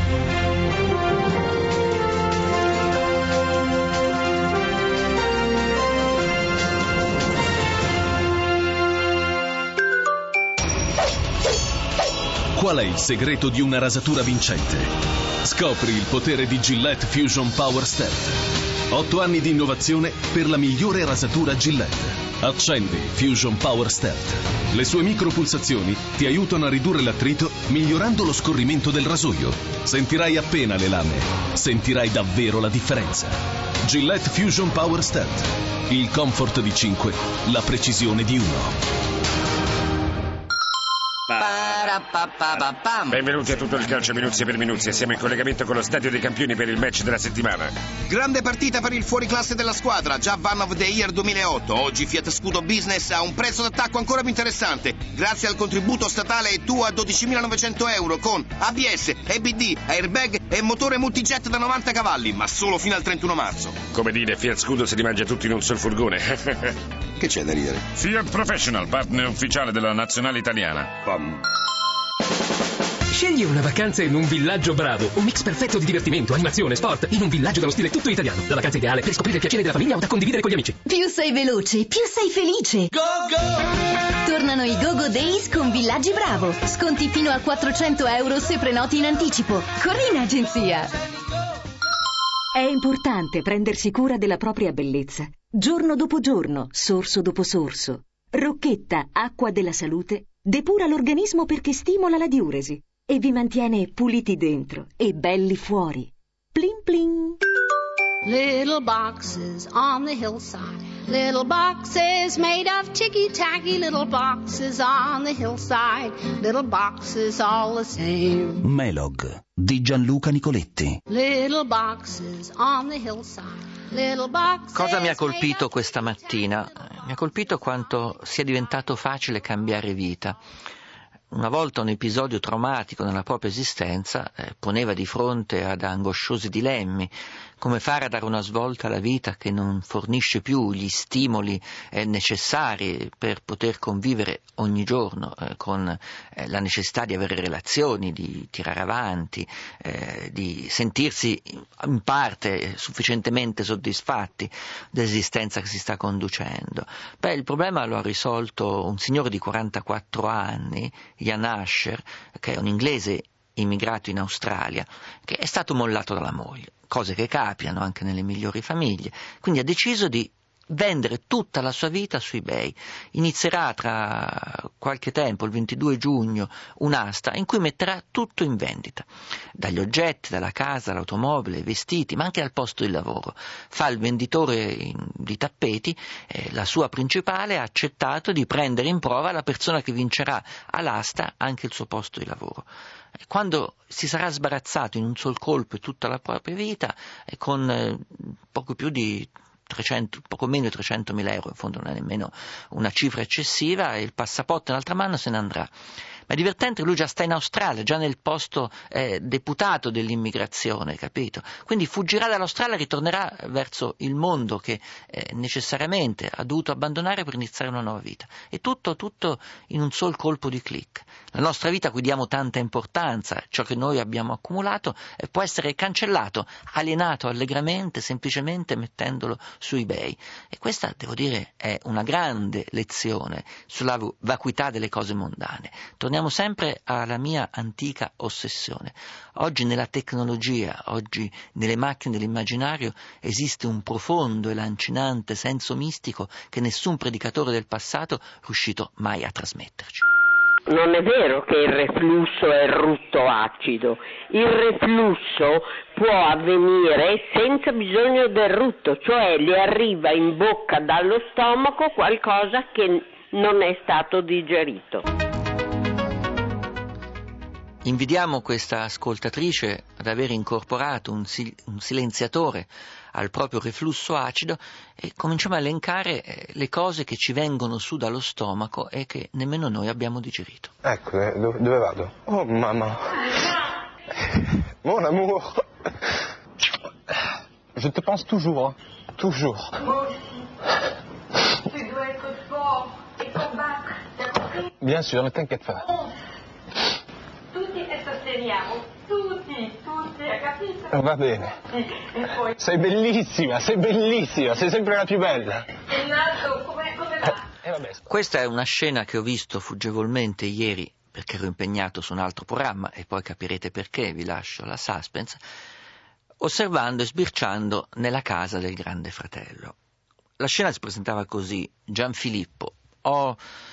Qual è il segreto di una rasatura vincente? Scopri il potere di Gillette Fusion Power Stealth. 8 anni di innovazione per la migliore rasatura Gillette. Accendi Fusion Power Stealth. Le sue micropulsazioni ti aiutano a ridurre l'attrito migliorando lo scorrimento del rasoio. Sentirai appena le lame. Sentirai davvero la differenza. Gillette Fusion Power Stealth. Il comfort di 5, la precisione di 1. Benvenuti a tutto il calcio minuzie per minuzie. Siamo in collegamento con lo Stadio dei Campioni per il match della settimana. Grande partita per il fuoriclasse della squadra, già Van of the Year 2008. Oggi Fiat Scudo Business ha un prezzo d'attacco ancora più interessante. Grazie al contributo statale e tu a 12.900 euro con ABS, EBD, airbag e motore multijet da 90 cavalli, ma solo fino al 31 marzo. Come dire, Fiat Scudo si rimangia tutti in un sol furgone. Che c'è da ridere? Fiat Professional, partner ufficiale della nazionale italiana. Scegli una vacanza in un villaggio bravo, un mix perfetto di divertimento, animazione, sport, in un villaggio dallo stile tutto italiano. La vacanza ideale per scoprire il piacere della famiglia o da condividere con gli amici. Più sei veloce, più sei felice. Go, go! Tornano i Go-Go Days con Villaggi Bravo. Sconti fino a 400 euro se prenoti in anticipo. Corri in agenzia. È importante prendersi cura della propria bellezza. Giorno dopo giorno, sorso dopo sorso. Rocchetta Acqua della Salute depura l'organismo perché stimola la diuresi e vi mantiene puliti dentro e belli fuori. Plin plin. Little boxes on the hillside, little boxes made of ticky-tacky, little boxes on the hillside, little boxes all the same. Melog di Gianluca Nicoletti. Little boxes on the hillside. Cosa mi ha colpito questa mattina? Mi ha colpito quanto sia diventato facile cambiare vita. Una volta un episodio traumatico nella propria esistenza poneva di fronte ad angosciosi dilemmi, come fare a dare una svolta alla vita che non fornisce più gli stimoli necessari per poter convivere ogni giorno con la necessità di avere relazioni, di tirare avanti, di sentirsi in parte sufficientemente soddisfatti dell'esistenza che si sta conducendo. Il problema lo ha risolto un signore di 44 anni, Ian Asher, che è un inglese immigrato in Australia, che è stato mollato dalla moglie, cose che capitano anche nelle migliori famiglie, quindi ha deciso di vendere tutta la sua vita su eBay. Inizierà tra qualche tempo, il 22 giugno, un'asta in cui metterà tutto in vendita, dagli oggetti, dalla casa, all'automobile, ai vestiti, ma anche al posto di lavoro. Fa il venditore di tappeti, la sua principale ha accettato di prendere in prova la persona che vincerà all'asta anche il suo posto di lavoro. Quando si sarà sbarazzato in un sol colpo tutta la propria vita, con poco meno di 300.000 euro, in fondo non è nemmeno una cifra eccessiva, e il passaporto nell'altra mano se ne andrà. Ma è divertente che lui già sta in Australia, già nel posto deputato dell'immigrazione, capito? Quindi fuggirà dall'Australia e ritornerà verso il mondo che necessariamente ha dovuto abbandonare per iniziare una nuova vita. E tutto in un sol colpo di click. La nostra vita a cui diamo tanta importanza, ciò che noi abbiamo accumulato, può essere cancellato, alienato allegramente, semplicemente mettendolo su eBay. E questa, devo dire, è una grande lezione sulla vacuità delle cose mondane. Torniamo sempre alla mia antica ossessione. Oggi nella tecnologia, oggi nelle macchine dell'immaginario esiste un profondo e lancinante senso mistico che nessun predicatore del passato è riuscito mai a trasmetterci. Non è vero che il reflusso è il rutto acido, il reflusso può avvenire senza bisogno del rutto, cioè le arriva in bocca dallo stomaco qualcosa che non è stato digerito. Invidiamo questa ascoltatrice ad aver incorporato un silenziatore al proprio reflusso acido e cominciamo a elencare le cose che ci vengono su dallo stomaco e che nemmeno noi abbiamo digerito. Ecco, dove vado? Oh mamma. Mon amour. Je te pense toujours, toujours. Tu dois être fort et combattre, t'as compris? Bien sûr, ne t'inquiète pas. Tutti e sosteniamo, tutti, hai capito? Va bene. E poi... Sei bellissima, sei sempre la più bella. E Nardo, come va? Questa è una scena che ho visto fuggevolmente ieri, perché ero impegnato su un altro programma, e poi capirete perché, vi lascio la suspense, osservando e sbirciando nella casa del Grande Fratello. La scena si presentava così: Gianfilippo, ho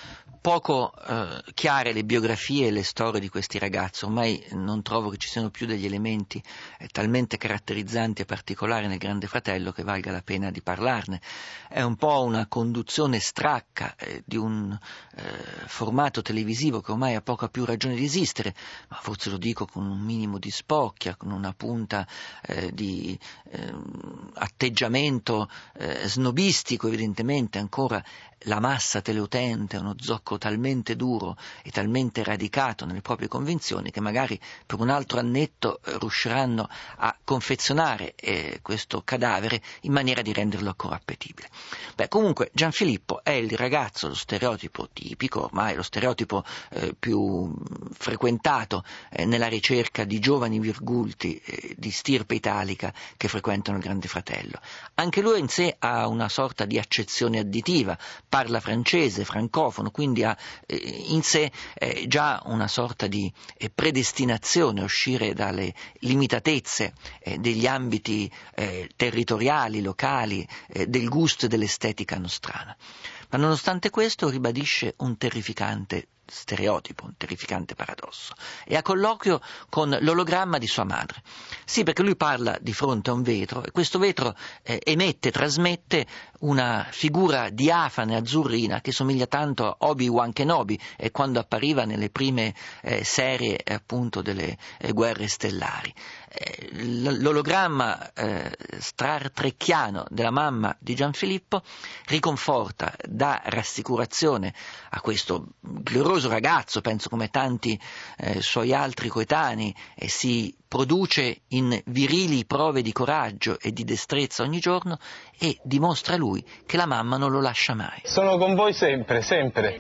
poco chiare le biografie e le storie di questi ragazzi. Ormai non trovo che ci siano più degli elementi talmente caratterizzanti e particolari nel Grande Fratello che valga la pena di parlarne. È un po' una conduzione stracca di un formato televisivo che ormai ha poca più ragione di esistere, ma forse lo dico con un minimo di spocchia, con una punta di atteggiamento snobistico. Evidentemente ancora la massa teleutente è uno zocco talmente duro e talmente radicato nelle proprie convinzioni che magari per un altro annetto riusciranno a confezionare questo cadavere in maniera di renderlo ancora appetibile. Comunque Gianfilippo è il ragazzo, lo stereotipo tipico, ormai lo stereotipo più frequentato nella ricerca di giovani virgulti di stirpe italica che frequentano il Grande Fratello. Anche lui in sé ha una sorta di accezione additiva, parla francese, francofono, quindi ha in sé già una sorta di predestinazione a uscire dalle limitatezze degli ambiti territoriali, locali, del gusto e dell'estetica nostrana. Ma nonostante questo ribadisce un terrificante stereotipo, un terrificante paradosso, e a colloquio con l'ologramma di sua madre. Sì, perché lui parla di fronte a un vetro e questo vetro trasmette una figura diafana e azzurrina che somiglia tanto a Obi-Wan Kenobi quando appariva nelle prime serie appunto delle guerre stellari. L'ologramma startrecchiano della mamma di Gianfilippo riconforta, dà rassicurazione a questo glorioso ragazzo, penso come tanti suoi altri coetanei, e si produce in virili prove di coraggio e di destrezza ogni giorno e dimostra a lui che la mamma non lo lascia mai. Sono con voi sempre, sempre.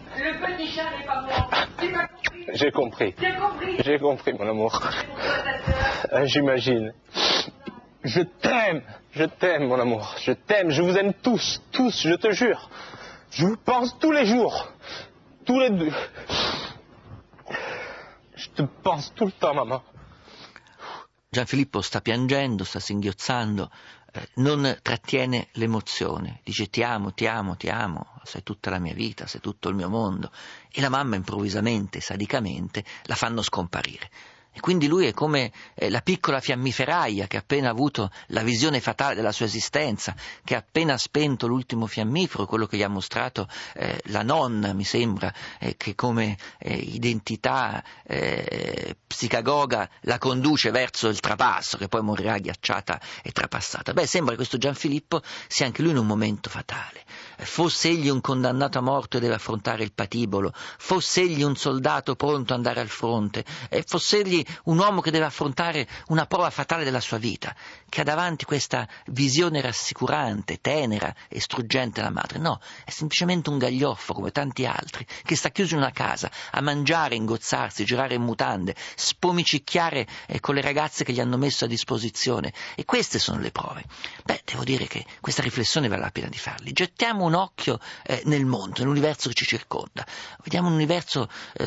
J'ai compris. J'ai compris, mon amour. J'imagine. Je t'aime, mon amour. Je t'aime, je vous aime tous, je te jure. Je vous pense tous les jours. Tous les deux. Je te pense tout le temps, maman. Gianfilippo sta piangendo, sta singhiozzando, non trattiene l'emozione, dice ti amo, sei tutta la mia vita, sei tutto il mio mondo, e la mamma improvvisamente, sadicamente, la fanno scomparire. E quindi lui è come la piccola fiammiferaia che ha appena avuto la visione fatale della sua esistenza, che ha appena spento l'ultimo fiammifero, quello che gli ha mostrato la nonna, mi sembra, che come identità psicagoga la conduce verso il trapasso, che poi morirà ghiacciata e trapassata. Sembra che questo Gianfilippo sia anche lui in un momento fatale. Fosse egli un condannato a morte e deve affrontare il patibolo, fosse egli un soldato pronto ad andare al fronte, fosse egli un uomo che deve affrontare una prova fatale della sua vita, che ha davanti questa visione rassicurante, tenera e struggente della madre. No, è semplicemente un gaglioffo come tanti altri, che sta chiuso in una casa a mangiare, ingozzarsi, girare in mutande, spomicicchiare con le ragazze che gli hanno messo a disposizione. E queste sono le prove. Devo dire che questa riflessione vale la pena di farli. Gettiamo un occhio nel mondo, nell'universo che ci circonda. Vediamo un universo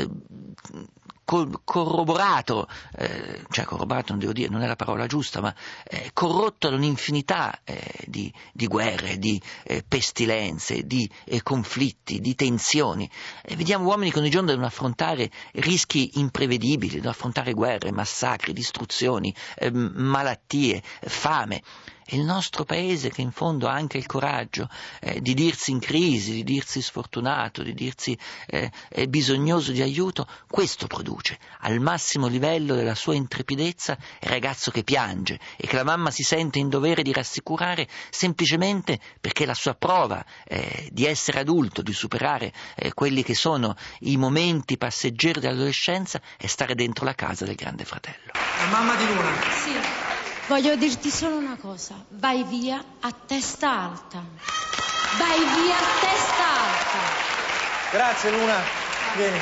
corroborato, corroborato non devo dire, non è la parola giusta, ma corrotto da un'infinità di guerre, di pestilenze, di conflitti, di tensioni. Vediamo uomini che ogni giorno devono affrontare rischi imprevedibili, devono affrontare guerre, massacri, distruzioni, malattie, fame. E il nostro paese, che in fondo ha anche il coraggio di dirsi in crisi, di dirsi sfortunato, di dirsi bisognoso di aiuto, questo produce al massimo livello della sua intrepidezza il ragazzo che piange e che la mamma si sente in dovere di rassicurare semplicemente perché la sua prova di essere adulto, di superare quelli che sono i momenti passeggeri dell'adolescenza, è stare dentro la casa del Grande Fratello. La mamma di Luna. Sì. Voglio dirti solo una cosa, vai via a testa alta. Vai via a testa alta. Grazie Luna, vieni.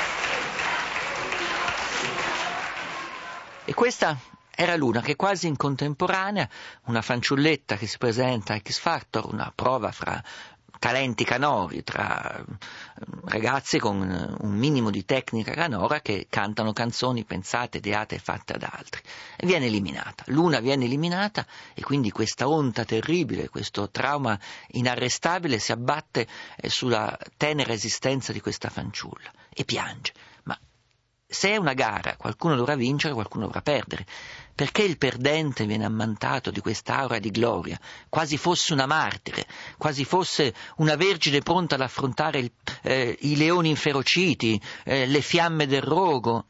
E questa era Luna, che quasi in contemporanea, una fanciulletta che si presenta a X Factor, una prova fra talenti canori, tra ragazzi con un minimo di tecnica canora che cantano canzoni pensate, ideate e fatte da altri. E viene eliminata. L'una viene eliminata e quindi questa onta terribile, questo trauma inarrestabile si abbatte sulla tenera esistenza di questa fanciulla e piange. Ma se è una gara, qualcuno dovrà vincere, qualcuno dovrà perdere. Perché il perdente viene ammantato di quest'aura di gloria, quasi fosse una martire, quasi fosse una vergine pronta ad affrontare i leoni inferociti, le fiamme del rogo,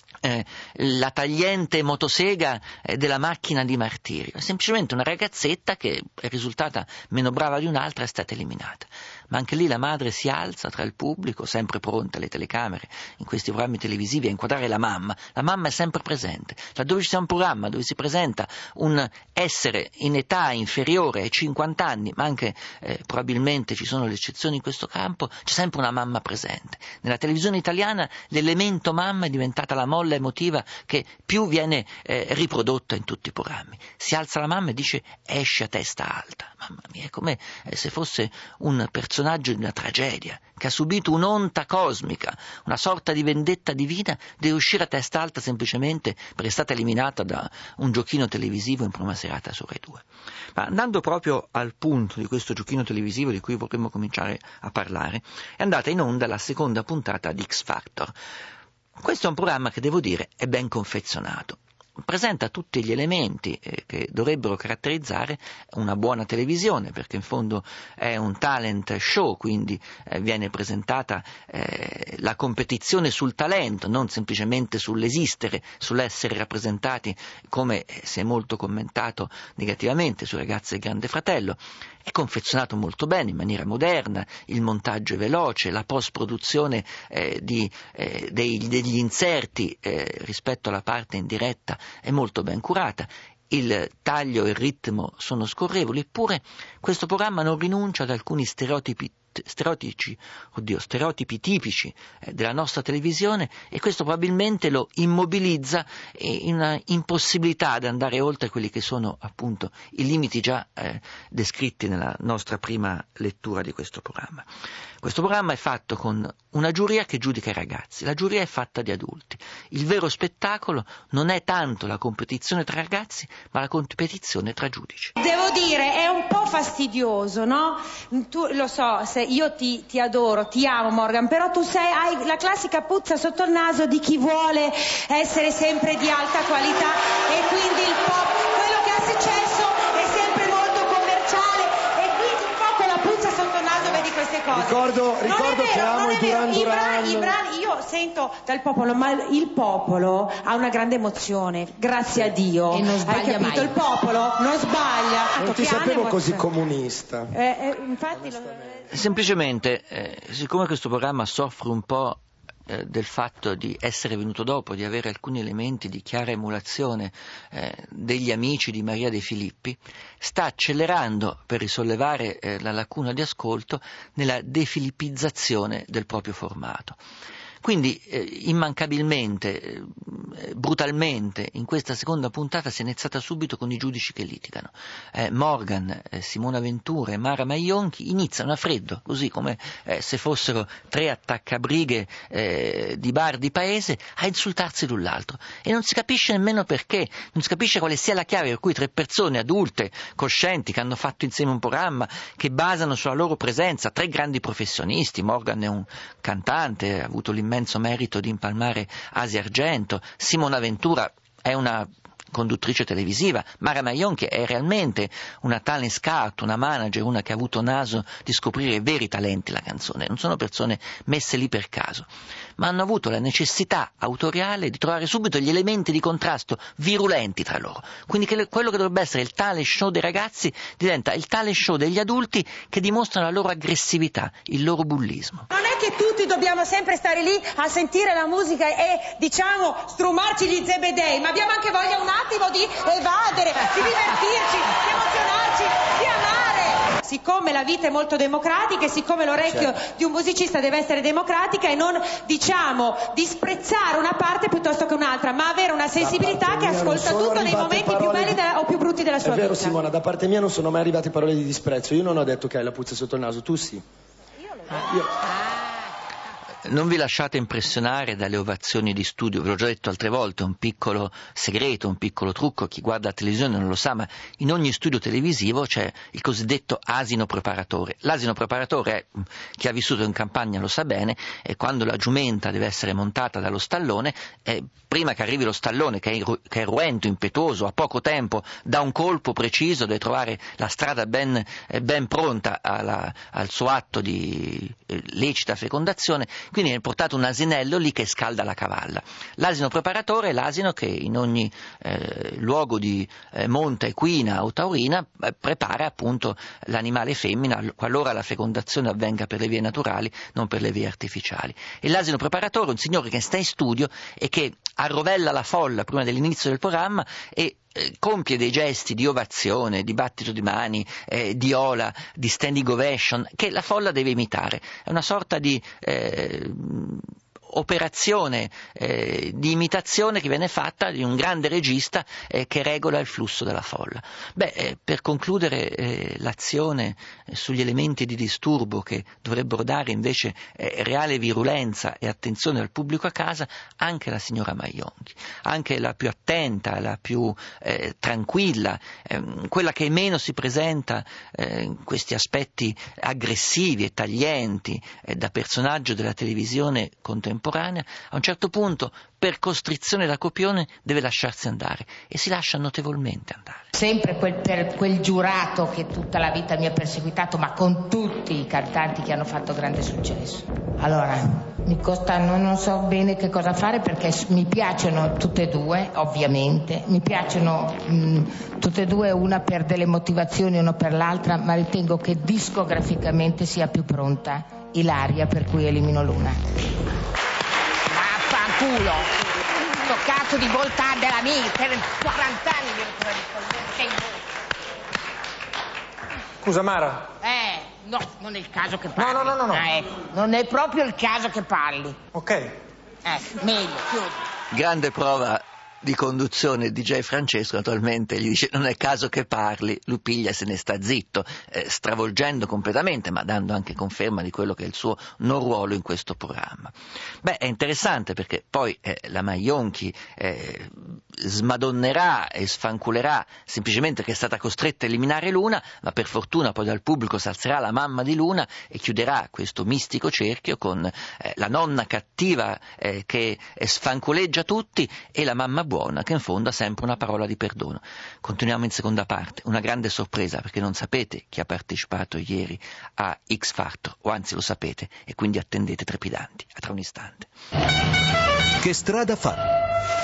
la tagliente motosega della macchina di martirio? È semplicemente una ragazzetta che è risultata meno brava di un'altra, è stata eliminata. Ma anche lì la madre si alza tra il pubblico, sempre pronta alle telecamere, in questi programmi televisivi a inquadrare la mamma. La mamma è sempre presente. Laddove ci sia un programma dove si presenta un essere in età inferiore ai 50 anni, ma anche probabilmente ci sono le eccezioni in questo campo, c'è sempre una mamma presente. Nella televisione italiana l'elemento mamma è diventata la molla emotiva che più viene riprodotta in tutti i programmi. Si alza la mamma e dice: esce a testa alta. Mamma mia, è come se fosse un personaggio di una tragedia che ha subito un'onta cosmica, una sorta di vendetta divina, deve uscire a testa alta semplicemente perché è stata eliminata da un giochino televisivo in prima serata su Rai 2. Ma andando proprio al punto di questo giochino televisivo di cui vorremmo cominciare a parlare, è andata in onda la seconda puntata di X Factor. Questo è un programma che, devo dire, è ben confezionato. Presenta tutti gli elementi che dovrebbero caratterizzare una buona televisione, perché in fondo è un talent show, quindi viene presentata la competizione sul talento, non semplicemente sull'esistere, sull'essere rappresentati, come si è molto commentato negativamente sui ragazzi del Grande Fratello. È confezionato molto bene, in maniera moderna, il montaggio è veloce, la post-produzione degli inserti rispetto alla parte in diretta è molto ben curata, il taglio e il ritmo sono scorrevoli, eppure questo programma non rinuncia ad alcuni stereotipi tipici della nostra televisione, e questo probabilmente lo immobilizza in una impossibilità ad andare oltre quelli che sono appunto i limiti già descritti nella nostra prima lettura di questo programma. Questo programma è fatto con una giuria che giudica i ragazzi, la giuria è fatta di adulti. Il vero spettacolo non è tanto la competizione tra ragazzi, ma la competizione tra giudici. Devo dire, è un po' fastidioso, no? Tu lo so, io ti adoro, ti amo Morgan, però tu hai la classica puzza sotto il naso di chi vuole essere sempre di alta qualità, e quindi il pop, quello che è successo è sempre molto commerciale, e quindi un po' con la puzza sotto il naso vedi queste cose. Ricordo che amo i Duran Duran. I brani io sento dal popolo, ma il popolo ha una grande emozione, grazie a Dio. E non sbaglia, hai capito? mai. Il popolo non sbaglia. Non ti sapevo così comunista. Infatti semplicemente, siccome questo programma soffre un po' del fatto di essere venuto dopo, di avere alcuni elementi di chiara emulazione degli amici di Maria De Filippi, sta accelerando per risollevare la lacuna di ascolto nella defilippizzazione del proprio formato. Quindi immancabilmente, brutalmente, in questa seconda puntata si è iniziata subito con i giudici che litigano. Morgan, Simona Ventura e Mara Maionchi iniziano a freddo, così come se fossero tre attaccabrighe di bar di paese, a insultarsi l'un l'altro. E non si capisce nemmeno perché, non si capisce quale sia la chiave per cui tre persone adulte, coscienti, che hanno fatto insieme un programma, che basano sulla loro presenza, tre grandi professionisti. Morgan è un cantante, ha avuto l'immenso merito di impalmare Asia Argento. Simona Ventura è una conduttrice televisiva. Mara Maionchi è realmente una talent scout, una manager, una che ha avuto naso di scoprire i veri talenti della canzone. Non sono persone messe lì per caso, ma hanno avuto la necessità autoriale di trovare subito gli elementi di contrasto virulenti tra loro. Quindi quello che dovrebbe essere il talent show dei ragazzi diventa il talent show degli adulti, che dimostrano la loro aggressività, il loro bullismo. Non è che tutti dobbiamo sempre stare lì a sentire la musica e, diciamo, strumarci gli zebedei, ma abbiamo anche voglia un attimo di evadere, di divertirci, di emozionarci, di amare. siccome la vita è molto democratica e siccome l'orecchio di un musicista deve essere democratica e non, diciamo, disprezzare una parte piuttosto che un'altra, ma avere una sensibilità che ascolta tutto nei momenti più belli o più brutti della sua vita. È vero, Simona, da parte mia non sono mai arrivate parole di disprezzo. Io non ho detto che hai la puzza sotto il naso, tu sì. Io l'ho detto. Non vi lasciate impressionare dalle ovazioni di studio, ve l'ho già detto altre volte, un piccolo segreto, un piccolo trucco, chi guarda la televisione non lo sa, ma in ogni studio televisivo c'è il cosiddetto asino preparatore. L'asino preparatore, chi ha vissuto in campagna lo sa bene, è quando la giumenta deve essere montata dallo stallone, prima che arrivi lo stallone che è ruento, impetuoso, a poco tempo, dà un colpo preciso, deve trovare la strada ben pronta al suo atto di lecita fecondazione. Quindi è portato un asinello lì che scalda la cavalla. L'asino preparatore è l'asino che in ogni luogo di monta equina o taurina prepara appunto l'animale femmina qualora la fecondazione avvenga per le vie naturali, non per le vie artificiali. E l'asino preparatore è un signore che sta in studio e che arrovella la folla prima dell'inizio del programma e compie dei gesti di ovazione, di battito di mani, di ola, di standing ovation che la folla deve imitare. È una sorta di operazione di imitazione che viene fatta di un grande regista che regola il flusso della folla. Per concludere l'azione sugli elementi di disturbo che dovrebbero dare invece reale virulenza e attenzione al pubblico a casa, anche la signora Maionchi, anche la più attenta, la più tranquilla, quella che meno si presenta questi aspetti aggressivi e taglienti da personaggio della televisione contemporanea, a un certo punto per costrizione da copione deve lasciarsi andare e si lascia notevolmente andare. Sempre per quel giurato che tutta la vita mi ha perseguitato, ma con tutti i cantanti che hanno fatto grande successo. Allora, mi costa, non so bene che cosa fare perché mi piacciono tutte e due, ovviamente, mi piacciono tutte e due, una per delle motivazioni, una per l'altra, ma ritengo che discograficamente sia più pronta Ilaria, per cui elimino l'una. Culo, sto cazzo di volta della mia per 40 anni. Scusa Mara. No, non è il caso che parli. No. Non è proprio il caso che parli. Ok. Meglio, chiudi. Grande prova di conduzione DJ Francesco, naturalmente gli dice non è caso che parli, lui piglia e se ne sta zitto, stravolgendo completamente ma dando anche conferma di quello che è il suo non ruolo in questo programma. È interessante perché poi la Maionchi smadonnerà e sfanculerà semplicemente che è stata costretta a eliminare Luna, ma per fortuna poi dal pubblico si alzerà la mamma di Luna e chiuderà questo mistico cerchio con la nonna cattiva che sfanculeggia tutti e la mamma buona che in fondo ha sempre una parola di perdono. Continuiamo in seconda parte, una grande sorpresa perché non sapete chi ha partecipato ieri a X Factor, o anzi lo sapete e quindi attendete trepidanti. A tra un istante. Che strada fa?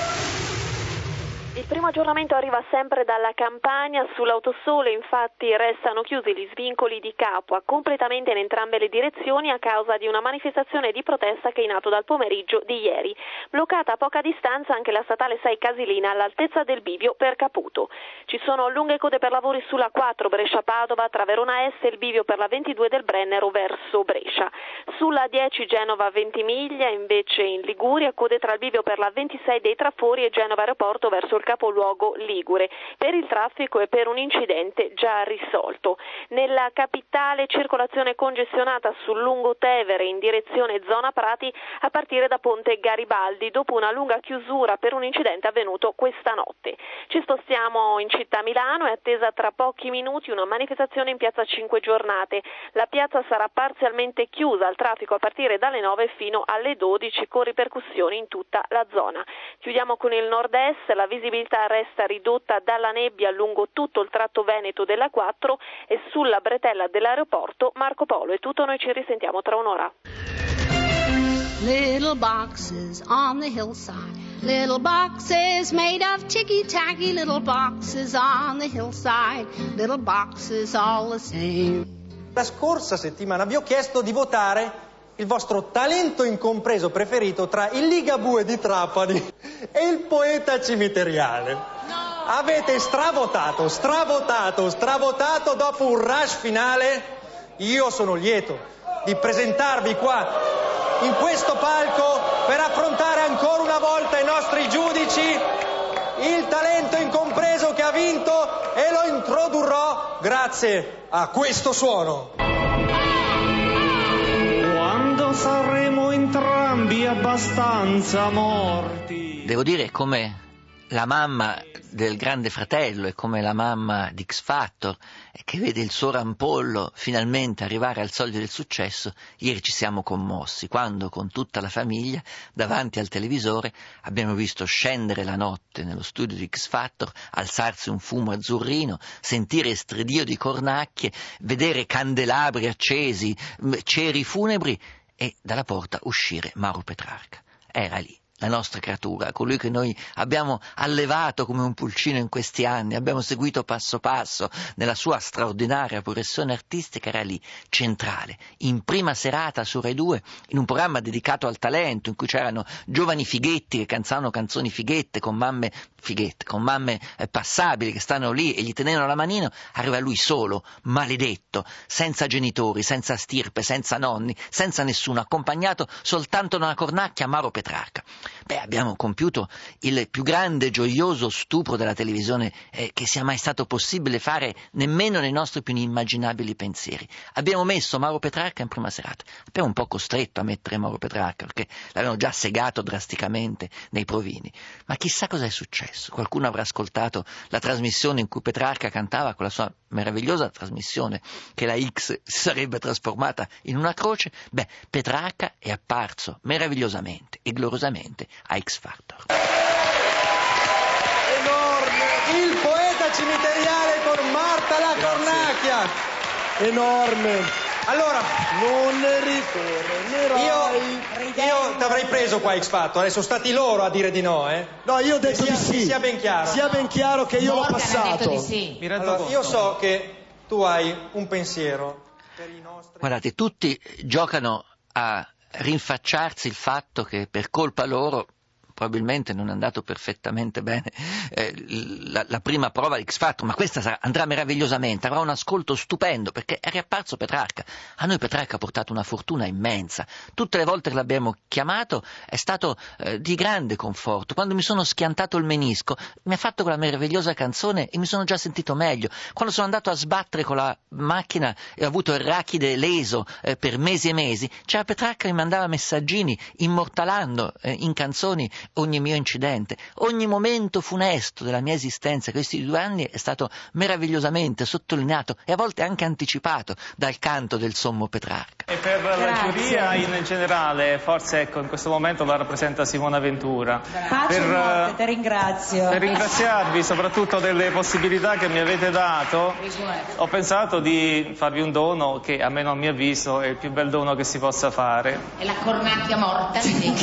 Il primo aggiornamento arriva sempre dalla Campania. Sull'autosole infatti restano chiusi gli svincoli di Capua completamente in entrambe le direzioni a causa di una manifestazione di protesta che è in atto dal pomeriggio di ieri. Bloccata a poca distanza anche la statale 6 Casilina all'altezza del bivio per Caputo. Ci sono lunghe code per lavori sulla 4 Brescia-Padova tra Verona Est e il bivio per la 22 del Brennero verso Brescia. Sulla 10 Genova-Ventimiglia invece in Liguria code tra il bivio per la 26 dei Trafori e Genova Aeroporto verso il capoluogo ligure per il traffico e per un incidente già risolto. Nella capitale circolazione congestionata sul Lungotevere in direzione zona Prati a partire da Ponte Garibaldi dopo una lunga chiusura per un incidente avvenuto questa notte. Ci spostiamo in città Milano, è attesa tra pochi minuti una manifestazione in piazza Cinque Giornate. La piazza sarà parzialmente chiusa al traffico a partire dalle 9 fino alle 12 con ripercussioni in tutta la zona. Chiudiamo con il nord-est, la visibilità resta ridotta dalla nebbia lungo tutto il tratto veneto della 4 e sulla bretella dell'aeroporto Marco Polo. È tutto, noi ci risentiamo tra un'ora. Little boxes on the hillside, little boxes made of ticky-tacky, little boxes on the hillside, little boxes all the same. La scorsa settimana vi ho chiesto di votare il vostro talento incompreso preferito tra il Ligabue di Trapani e il poeta cimiteriale. No! Avete stravotato dopo un rush finale. Io sono lieto di presentarvi qua, in questo palco, per affrontare ancora una volta i nostri giudici, il talento incompreso che ha vinto, e lo introdurrò grazie a questo suono. Quando saremo entrambi abbastanza morti. Devo dire, come la mamma del Grande Fratello e come la mamma di X Factor, che vede il suo rampollo finalmente arrivare al soglio del successo, ieri ci siamo commossi quando con tutta la famiglia davanti al televisore abbiamo visto scendere la notte nello studio di X Factor, alzarsi un fumo azzurrino, sentire stridio di cornacchie, vedere candelabri accesi, ceri funebri e dalla porta uscire Mauro Petrarca. Era lì, la nostra creatura, colui che noi abbiamo allevato come un pulcino in questi anni, abbiamo seguito passo passo nella sua straordinaria progressione artistica, era lì, centrale, in prima serata su Rai 2, in un programma dedicato al talento, in cui c'erano giovani fighetti che cantavano canzoni fighette, con mamme passabili che stanno lì e gli tenevano la manino. Arriva lui solo, maledetto, senza genitori, senza stirpe, senza nonni, senza nessuno, accompagnato soltanto da una cornacchia, Mauro Petrarca. Abbiamo compiuto il più grande e gioioso stupro della televisione che sia mai stato possibile fare nemmeno nei nostri più inimmaginabili pensieri. Abbiamo messo Mauro Petrarca in prima serata. Abbiamo un po' costretto a mettere Mauro Petrarca perché l'avevano già segato drasticamente nei provini. Ma chissà cosa è successo. Qualcuno avrà ascoltato la trasmissione in cui Petrarca cantava con la sua meravigliosa trasmissione che la X si sarebbe trasformata in una croce. Petrarca è apparso meravigliosamente e gloriosamente a X Factor. Enorme, il poeta cimiteriale con Marta la Cornacchia. Enorme. Allora, non ne ricorrerai. Io ti avrei preso qua X Factor, sono stati loro a dire di no, No, io ho detto di sì. Sia ben chiaro. Sia ben chiaro che io l'ho passato. Ha detto di sì. Allora, io so che tu hai un pensiero per i nostri... Guardate, tutti giocano a rinfacciarsi il fatto che per colpa loro probabilmente non è andato perfettamente bene la prima prova di X Factor, ma questa andrà meravigliosamente, avrà un ascolto stupendo perché è riapparso Petrarca. A noi Petrarca ha portato una fortuna immensa, tutte le volte che l'abbiamo chiamato è stato di grande conforto. Quando mi sono schiantato il menisco mi ha fatto quella meravigliosa canzone e mi sono già sentito meglio. Quando sono andato a sbattere con la macchina e ho avuto il rachide leso per mesi e mesi, c'era Petrarca che mi mandava messaggini immortalando in canzoni ogni mio incidente, ogni momento funesto della mia esistenza. Questi 2 anni è stato meravigliosamente sottolineato e a volte anche anticipato dal canto del sommo Petrarca. E per la giuria in generale, forse in questo momento la rappresenta Simona Ventura. Pace e morte, ti ringrazio. Per ringraziarvi soprattutto delle possibilità che mi avete dato, ho pensato di farvi un dono che, almeno a mio avviso, è il più bel dono che si possa fare. È la cornacchia morta,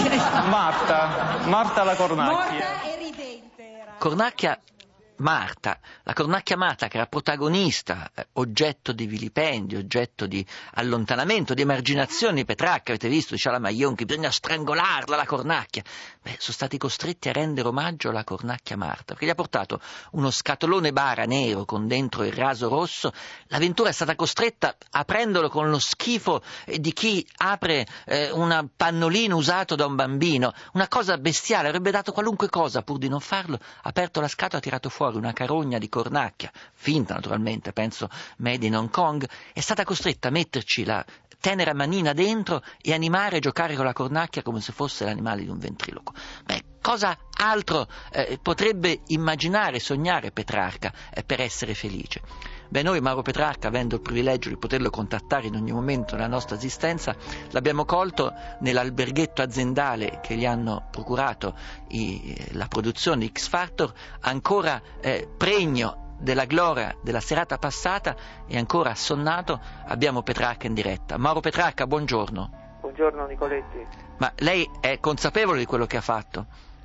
Marta la Cornacchia. Morta e ridente era. Cornacchia Marta, la Cornacchia Marta che era protagonista, oggetto di vilipendio, oggetto di allontanamento, di emarginazione di Petrarca, avete visto, diceva la Maion che bisogna strangolarla la Cornacchia. Sono stati costretti a rendere omaggio alla Cornacchia Marta, perché gli ha portato uno scatolone bara nero con dentro il raso rosso. L'avventura è stata costretta a prenderlo con lo schifo di chi apre un pannolino usato da un bambino, una cosa bestiale, avrebbe dato qualunque cosa pur di non farlo. Ha aperto la scatola, ha tirato fuori una carogna di cornacchia, finta naturalmente, penso made in Hong Kong, è stata costretta a metterci la tenera manina dentro e animare e giocare con la cornacchia come se fosse l'animale di un ventriloquo. Cosa altro potrebbe immaginare, sognare Petrarca per essere felice? Noi Mauro Petrarca, avendo il privilegio di poterlo contattare in ogni momento della nostra esistenza, l'abbiamo colto nell'alberghetto aziendale che gli hanno procurato la produzione X Factor, ancora pregno della gloria della serata passata e ancora assonnato. Abbiamo Petrarca in diretta. Mauro Petrarca, buongiorno. Buongiorno Nicoletti. Ma lei è consapevole di quello che ha fatto?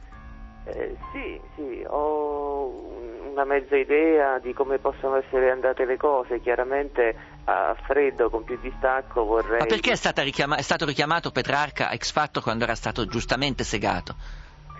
Sì, ho una mezza idea di come possono essere andate le cose. Chiaramente a freddo, con più distacco, vorrei... Ma perché è stato richiamato Petrarca a X Factor quando era stato giustamente segato?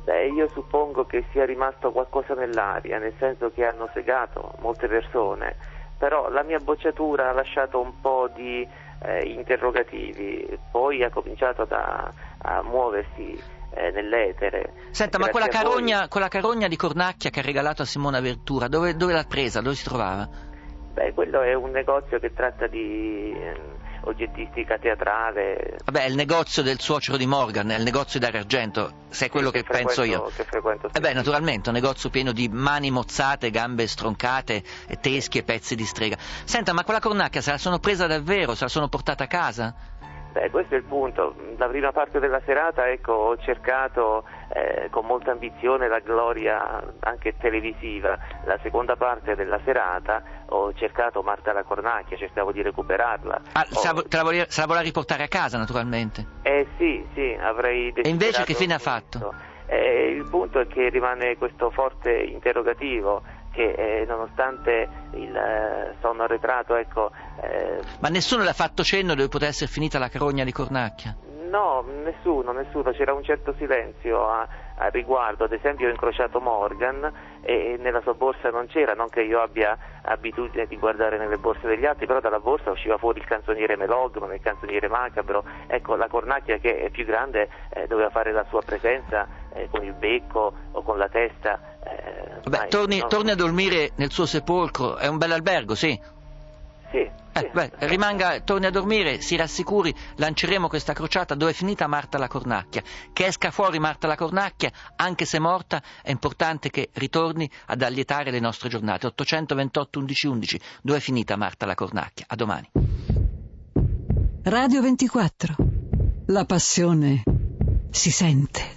Io suppongo che sia rimasto qualcosa nell'aria, nel senso che hanno segato molte persone, però la mia bocciatura ha lasciato un po' di interrogativi, poi ha cominciato a muoversi nell'etere. Senta, ma quella carogna di cornacchia che ha regalato a Simona Ventura, dove l'ha presa? Dove si trovava? Quello è un negozio che tratta di oggettistica teatrale. Vabbè, è il negozio del suocero di Morgan, è il negozio Dario Argento, se è quello che penso io. Che frequento. Naturalmente, un negozio pieno di mani mozzate, gambe stroncate, teschi e pezzi di strega. Senta, ma quella cornacchia se la sono presa davvero? Se la sono portata a casa? Questo è il punto. La prima parte della serata, ho cercato con molta ambizione la gloria anche televisiva. La seconda parte della serata ho cercato Marta la cornacchia, cercavo di recuperarla. Se la voleva riportare a casa, naturalmente? Sì, avrei desiderato. E invece che fine ha fatto? Il punto è che rimane questo forte interrogativo, che nonostante il sonno arretrato, Ma nessuno le ha fatto cenno dove poteva essere finita la carogna di cornacchia? No, nessuno, c'era un certo silenzio a riguardo. Ad esempio ho incrociato Morgan e nella sua borsa non c'era, non che io abbia abitudine di guardare nelle borse degli altri, però dalla borsa usciva fuori il canzoniere Melogman, il canzoniere Macabro. La cornacchia, che è più grande, doveva fare la sua presenza con il becco o con la testa. Torni a dormire nel suo sepolcro, è un bel albergo, sì? Sì. Torni a dormire, si rassicuri, lanceremo questa crociata dove è finita Marta la cornacchia. Che esca fuori Marta la cornacchia, anche se morta, è importante che ritorni ad allietare le nostre giornate. 828 11 11, dove è finita Marta la cornacchia? A domani. Radio 24, la passione si sente.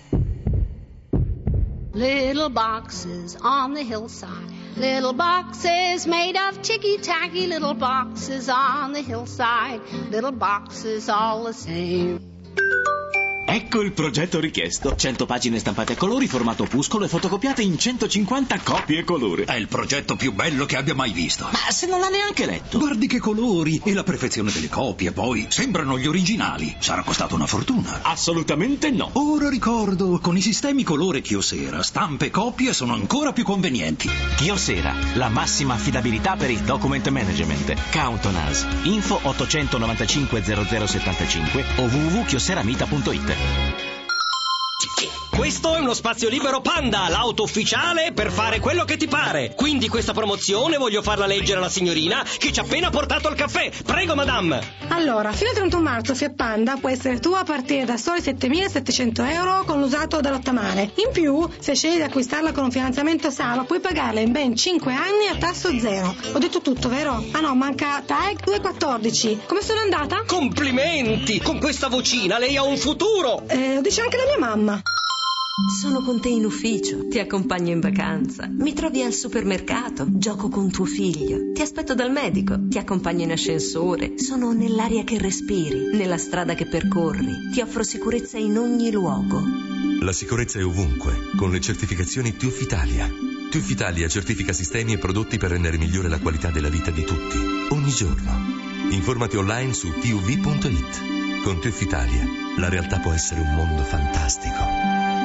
Little boxes on the hillside, little boxes made of ticky-tacky, little boxes on the hillside, little boxes all the same. Ecco il progetto richiesto. 100 pagine stampate a colori, formato opuscolo e fotocopiate in 150 copie colore. È il progetto più bello che abbia mai visto. Ma se non l'ha neanche letto. Guardi che colori e la perfezione delle copie, poi sembrano gli originali. Sarà costato una fortuna. Assolutamente no. Ora ricordo, con i sistemi colore Kyocera, stampe e copie sono ancora più convenienti. Kyocera, la massima affidabilità per il document management. Count on us. Info 895 0075 o www.chioseramita.it. Questo è uno spazio libero Panda, l'auto ufficiale per fare quello che ti pare. Quindi questa promozione voglio farla leggere alla signorina che ci ha appena portato il caffè. Prego, madame. Allora, fino al 31 marzo Fiat Panda può essere tua a partire da soli 7.700 euro con l'usato da rottamare. In più, se scegli di acquistarla con un finanziamento Sava, puoi pagarla in ben 5 anni a tasso zero. Ho detto tutto, vero? Ah no, manca TAG 214. Come sono andata? Complimenti! Con questa vocina lei ha un futuro! Lo dice anche la mia mamma. Sono con te in ufficio, ti accompagno in vacanza, mi trovi al supermercato, gioco con tuo figlio, ti aspetto dal medico, ti accompagno in ascensore, sono nell'aria che respiri, nella strada che percorri, ti offro sicurezza in ogni luogo. La sicurezza è ovunque, con le certificazioni TÜV Italia. TÜV Italia certifica sistemi e prodotti per rendere migliore la qualità della vita di tutti, ogni giorno. Informati online su tuv.it. Con TÜV Italia, la realtà può essere un mondo fantastico.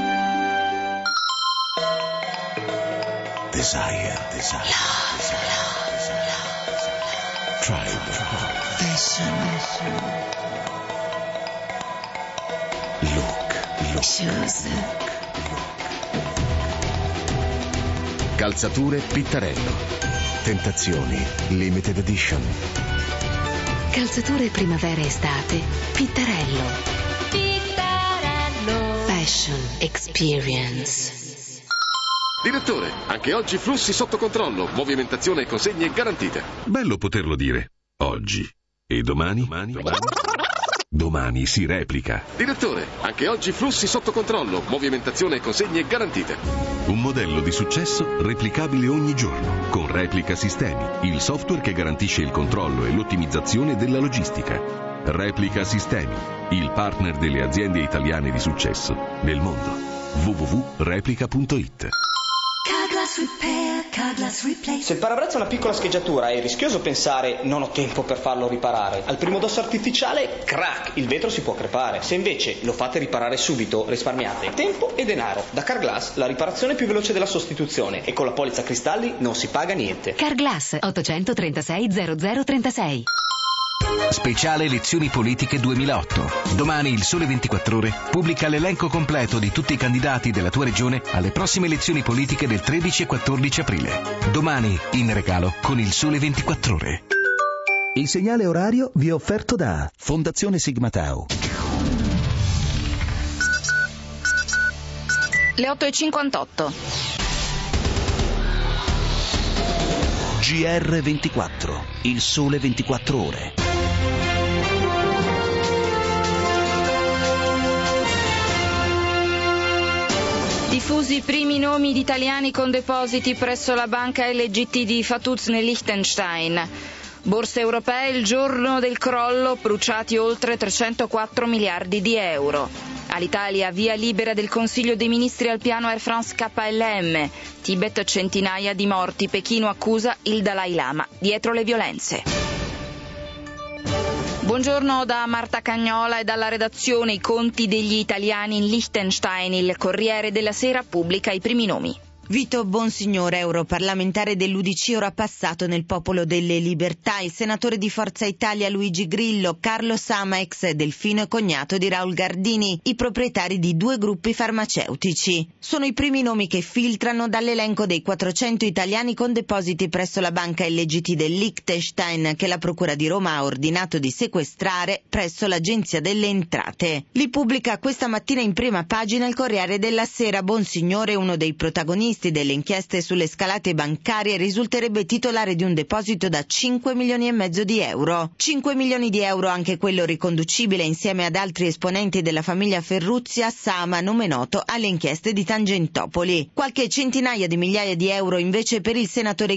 Desire. Tribe. Passion. Look. Shoes. Calzature Pittarello. Tentazioni Limited Edition. Calzature primavera-estate Pittarello. Fashion Experience. Direttore, anche oggi flussi sotto controllo, movimentazione e consegne garantite. Bello poterlo dire. Oggi. E domani? Domani si replica. Direttore, anche oggi flussi sotto controllo, movimentazione e consegne garantite. Un modello di successo replicabile ogni giorno, con Replica Sistemi, il software che garantisce il controllo e l'ottimizzazione della logistica. Replica Sistemi, il partner delle aziende italiane di successo nel mondo. www.replica.it. Carglass Repair, Carglass Replace. Se il parabrezza ha una piccola scheggiatura è rischioso pensare non ho tempo per farlo riparare. Al primo dosso artificiale, crack, il vetro si può crepare. Se invece lo fate riparare subito, risparmiate tempo e denaro. Da Carglass la riparazione più veloce della sostituzione e con la polizza cristalli non si paga niente. Carglass 836 0036. Speciale elezioni politiche 2008. Domani il Sole 24 Ore pubblica l'elenco completo di tutti i candidati della tua regione alle prossime elezioni politiche del 13 e 14 aprile. Domani in regalo con il Sole 24 Ore. Il segnale orario vi è offerto da Fondazione Sigma Tau. Le 8:58. GR24, il Sole 24 Ore. Diffusi i primi nomi di italiani con depositi presso la banca LGT di Fatuz nel Liechtenstein. Borse europee il giorno del crollo, bruciati oltre 304 miliardi di euro. All'Italia via libera del Consiglio dei Ministri al piano Air France KLM. Tibet centinaia di morti, Pechino accusa il Dalai Lama dietro le violenze. Buongiorno da Marta Cagnola e dalla redazione. I conti degli italiani in Liechtenstein. Il Corriere della Sera pubblica i primi nomi. Vito Bonsignore, europarlamentare dell'UDC, ora passato nel Popolo delle Libertà, il senatore di Forza Italia Luigi Grillo, Carlo Sama, ex Delfino e cognato di Raul Gardini, i proprietari di 2 gruppi farmaceutici. Sono i primi nomi che filtrano dall'elenco dei 400 italiani con depositi presso la banca LGT del Liechtenstein che la Procura di Roma ha ordinato di sequestrare presso l'Agenzia delle Entrate. Li pubblica questa mattina in prima pagina il Corriere della Sera. Bonsignore, uno dei protagonisti delle inchieste sulle scalate bancarie, risulterebbe titolare di un deposito da 5 milioni e mezzo di euro. 5 milioni di euro anche quello riconducibile insieme ad altri esponenti della famiglia Ferruzzi a Sama, nome noto alle inchieste di Tangentopoli. Qualche centinaia di migliaia di euro invece per il senatore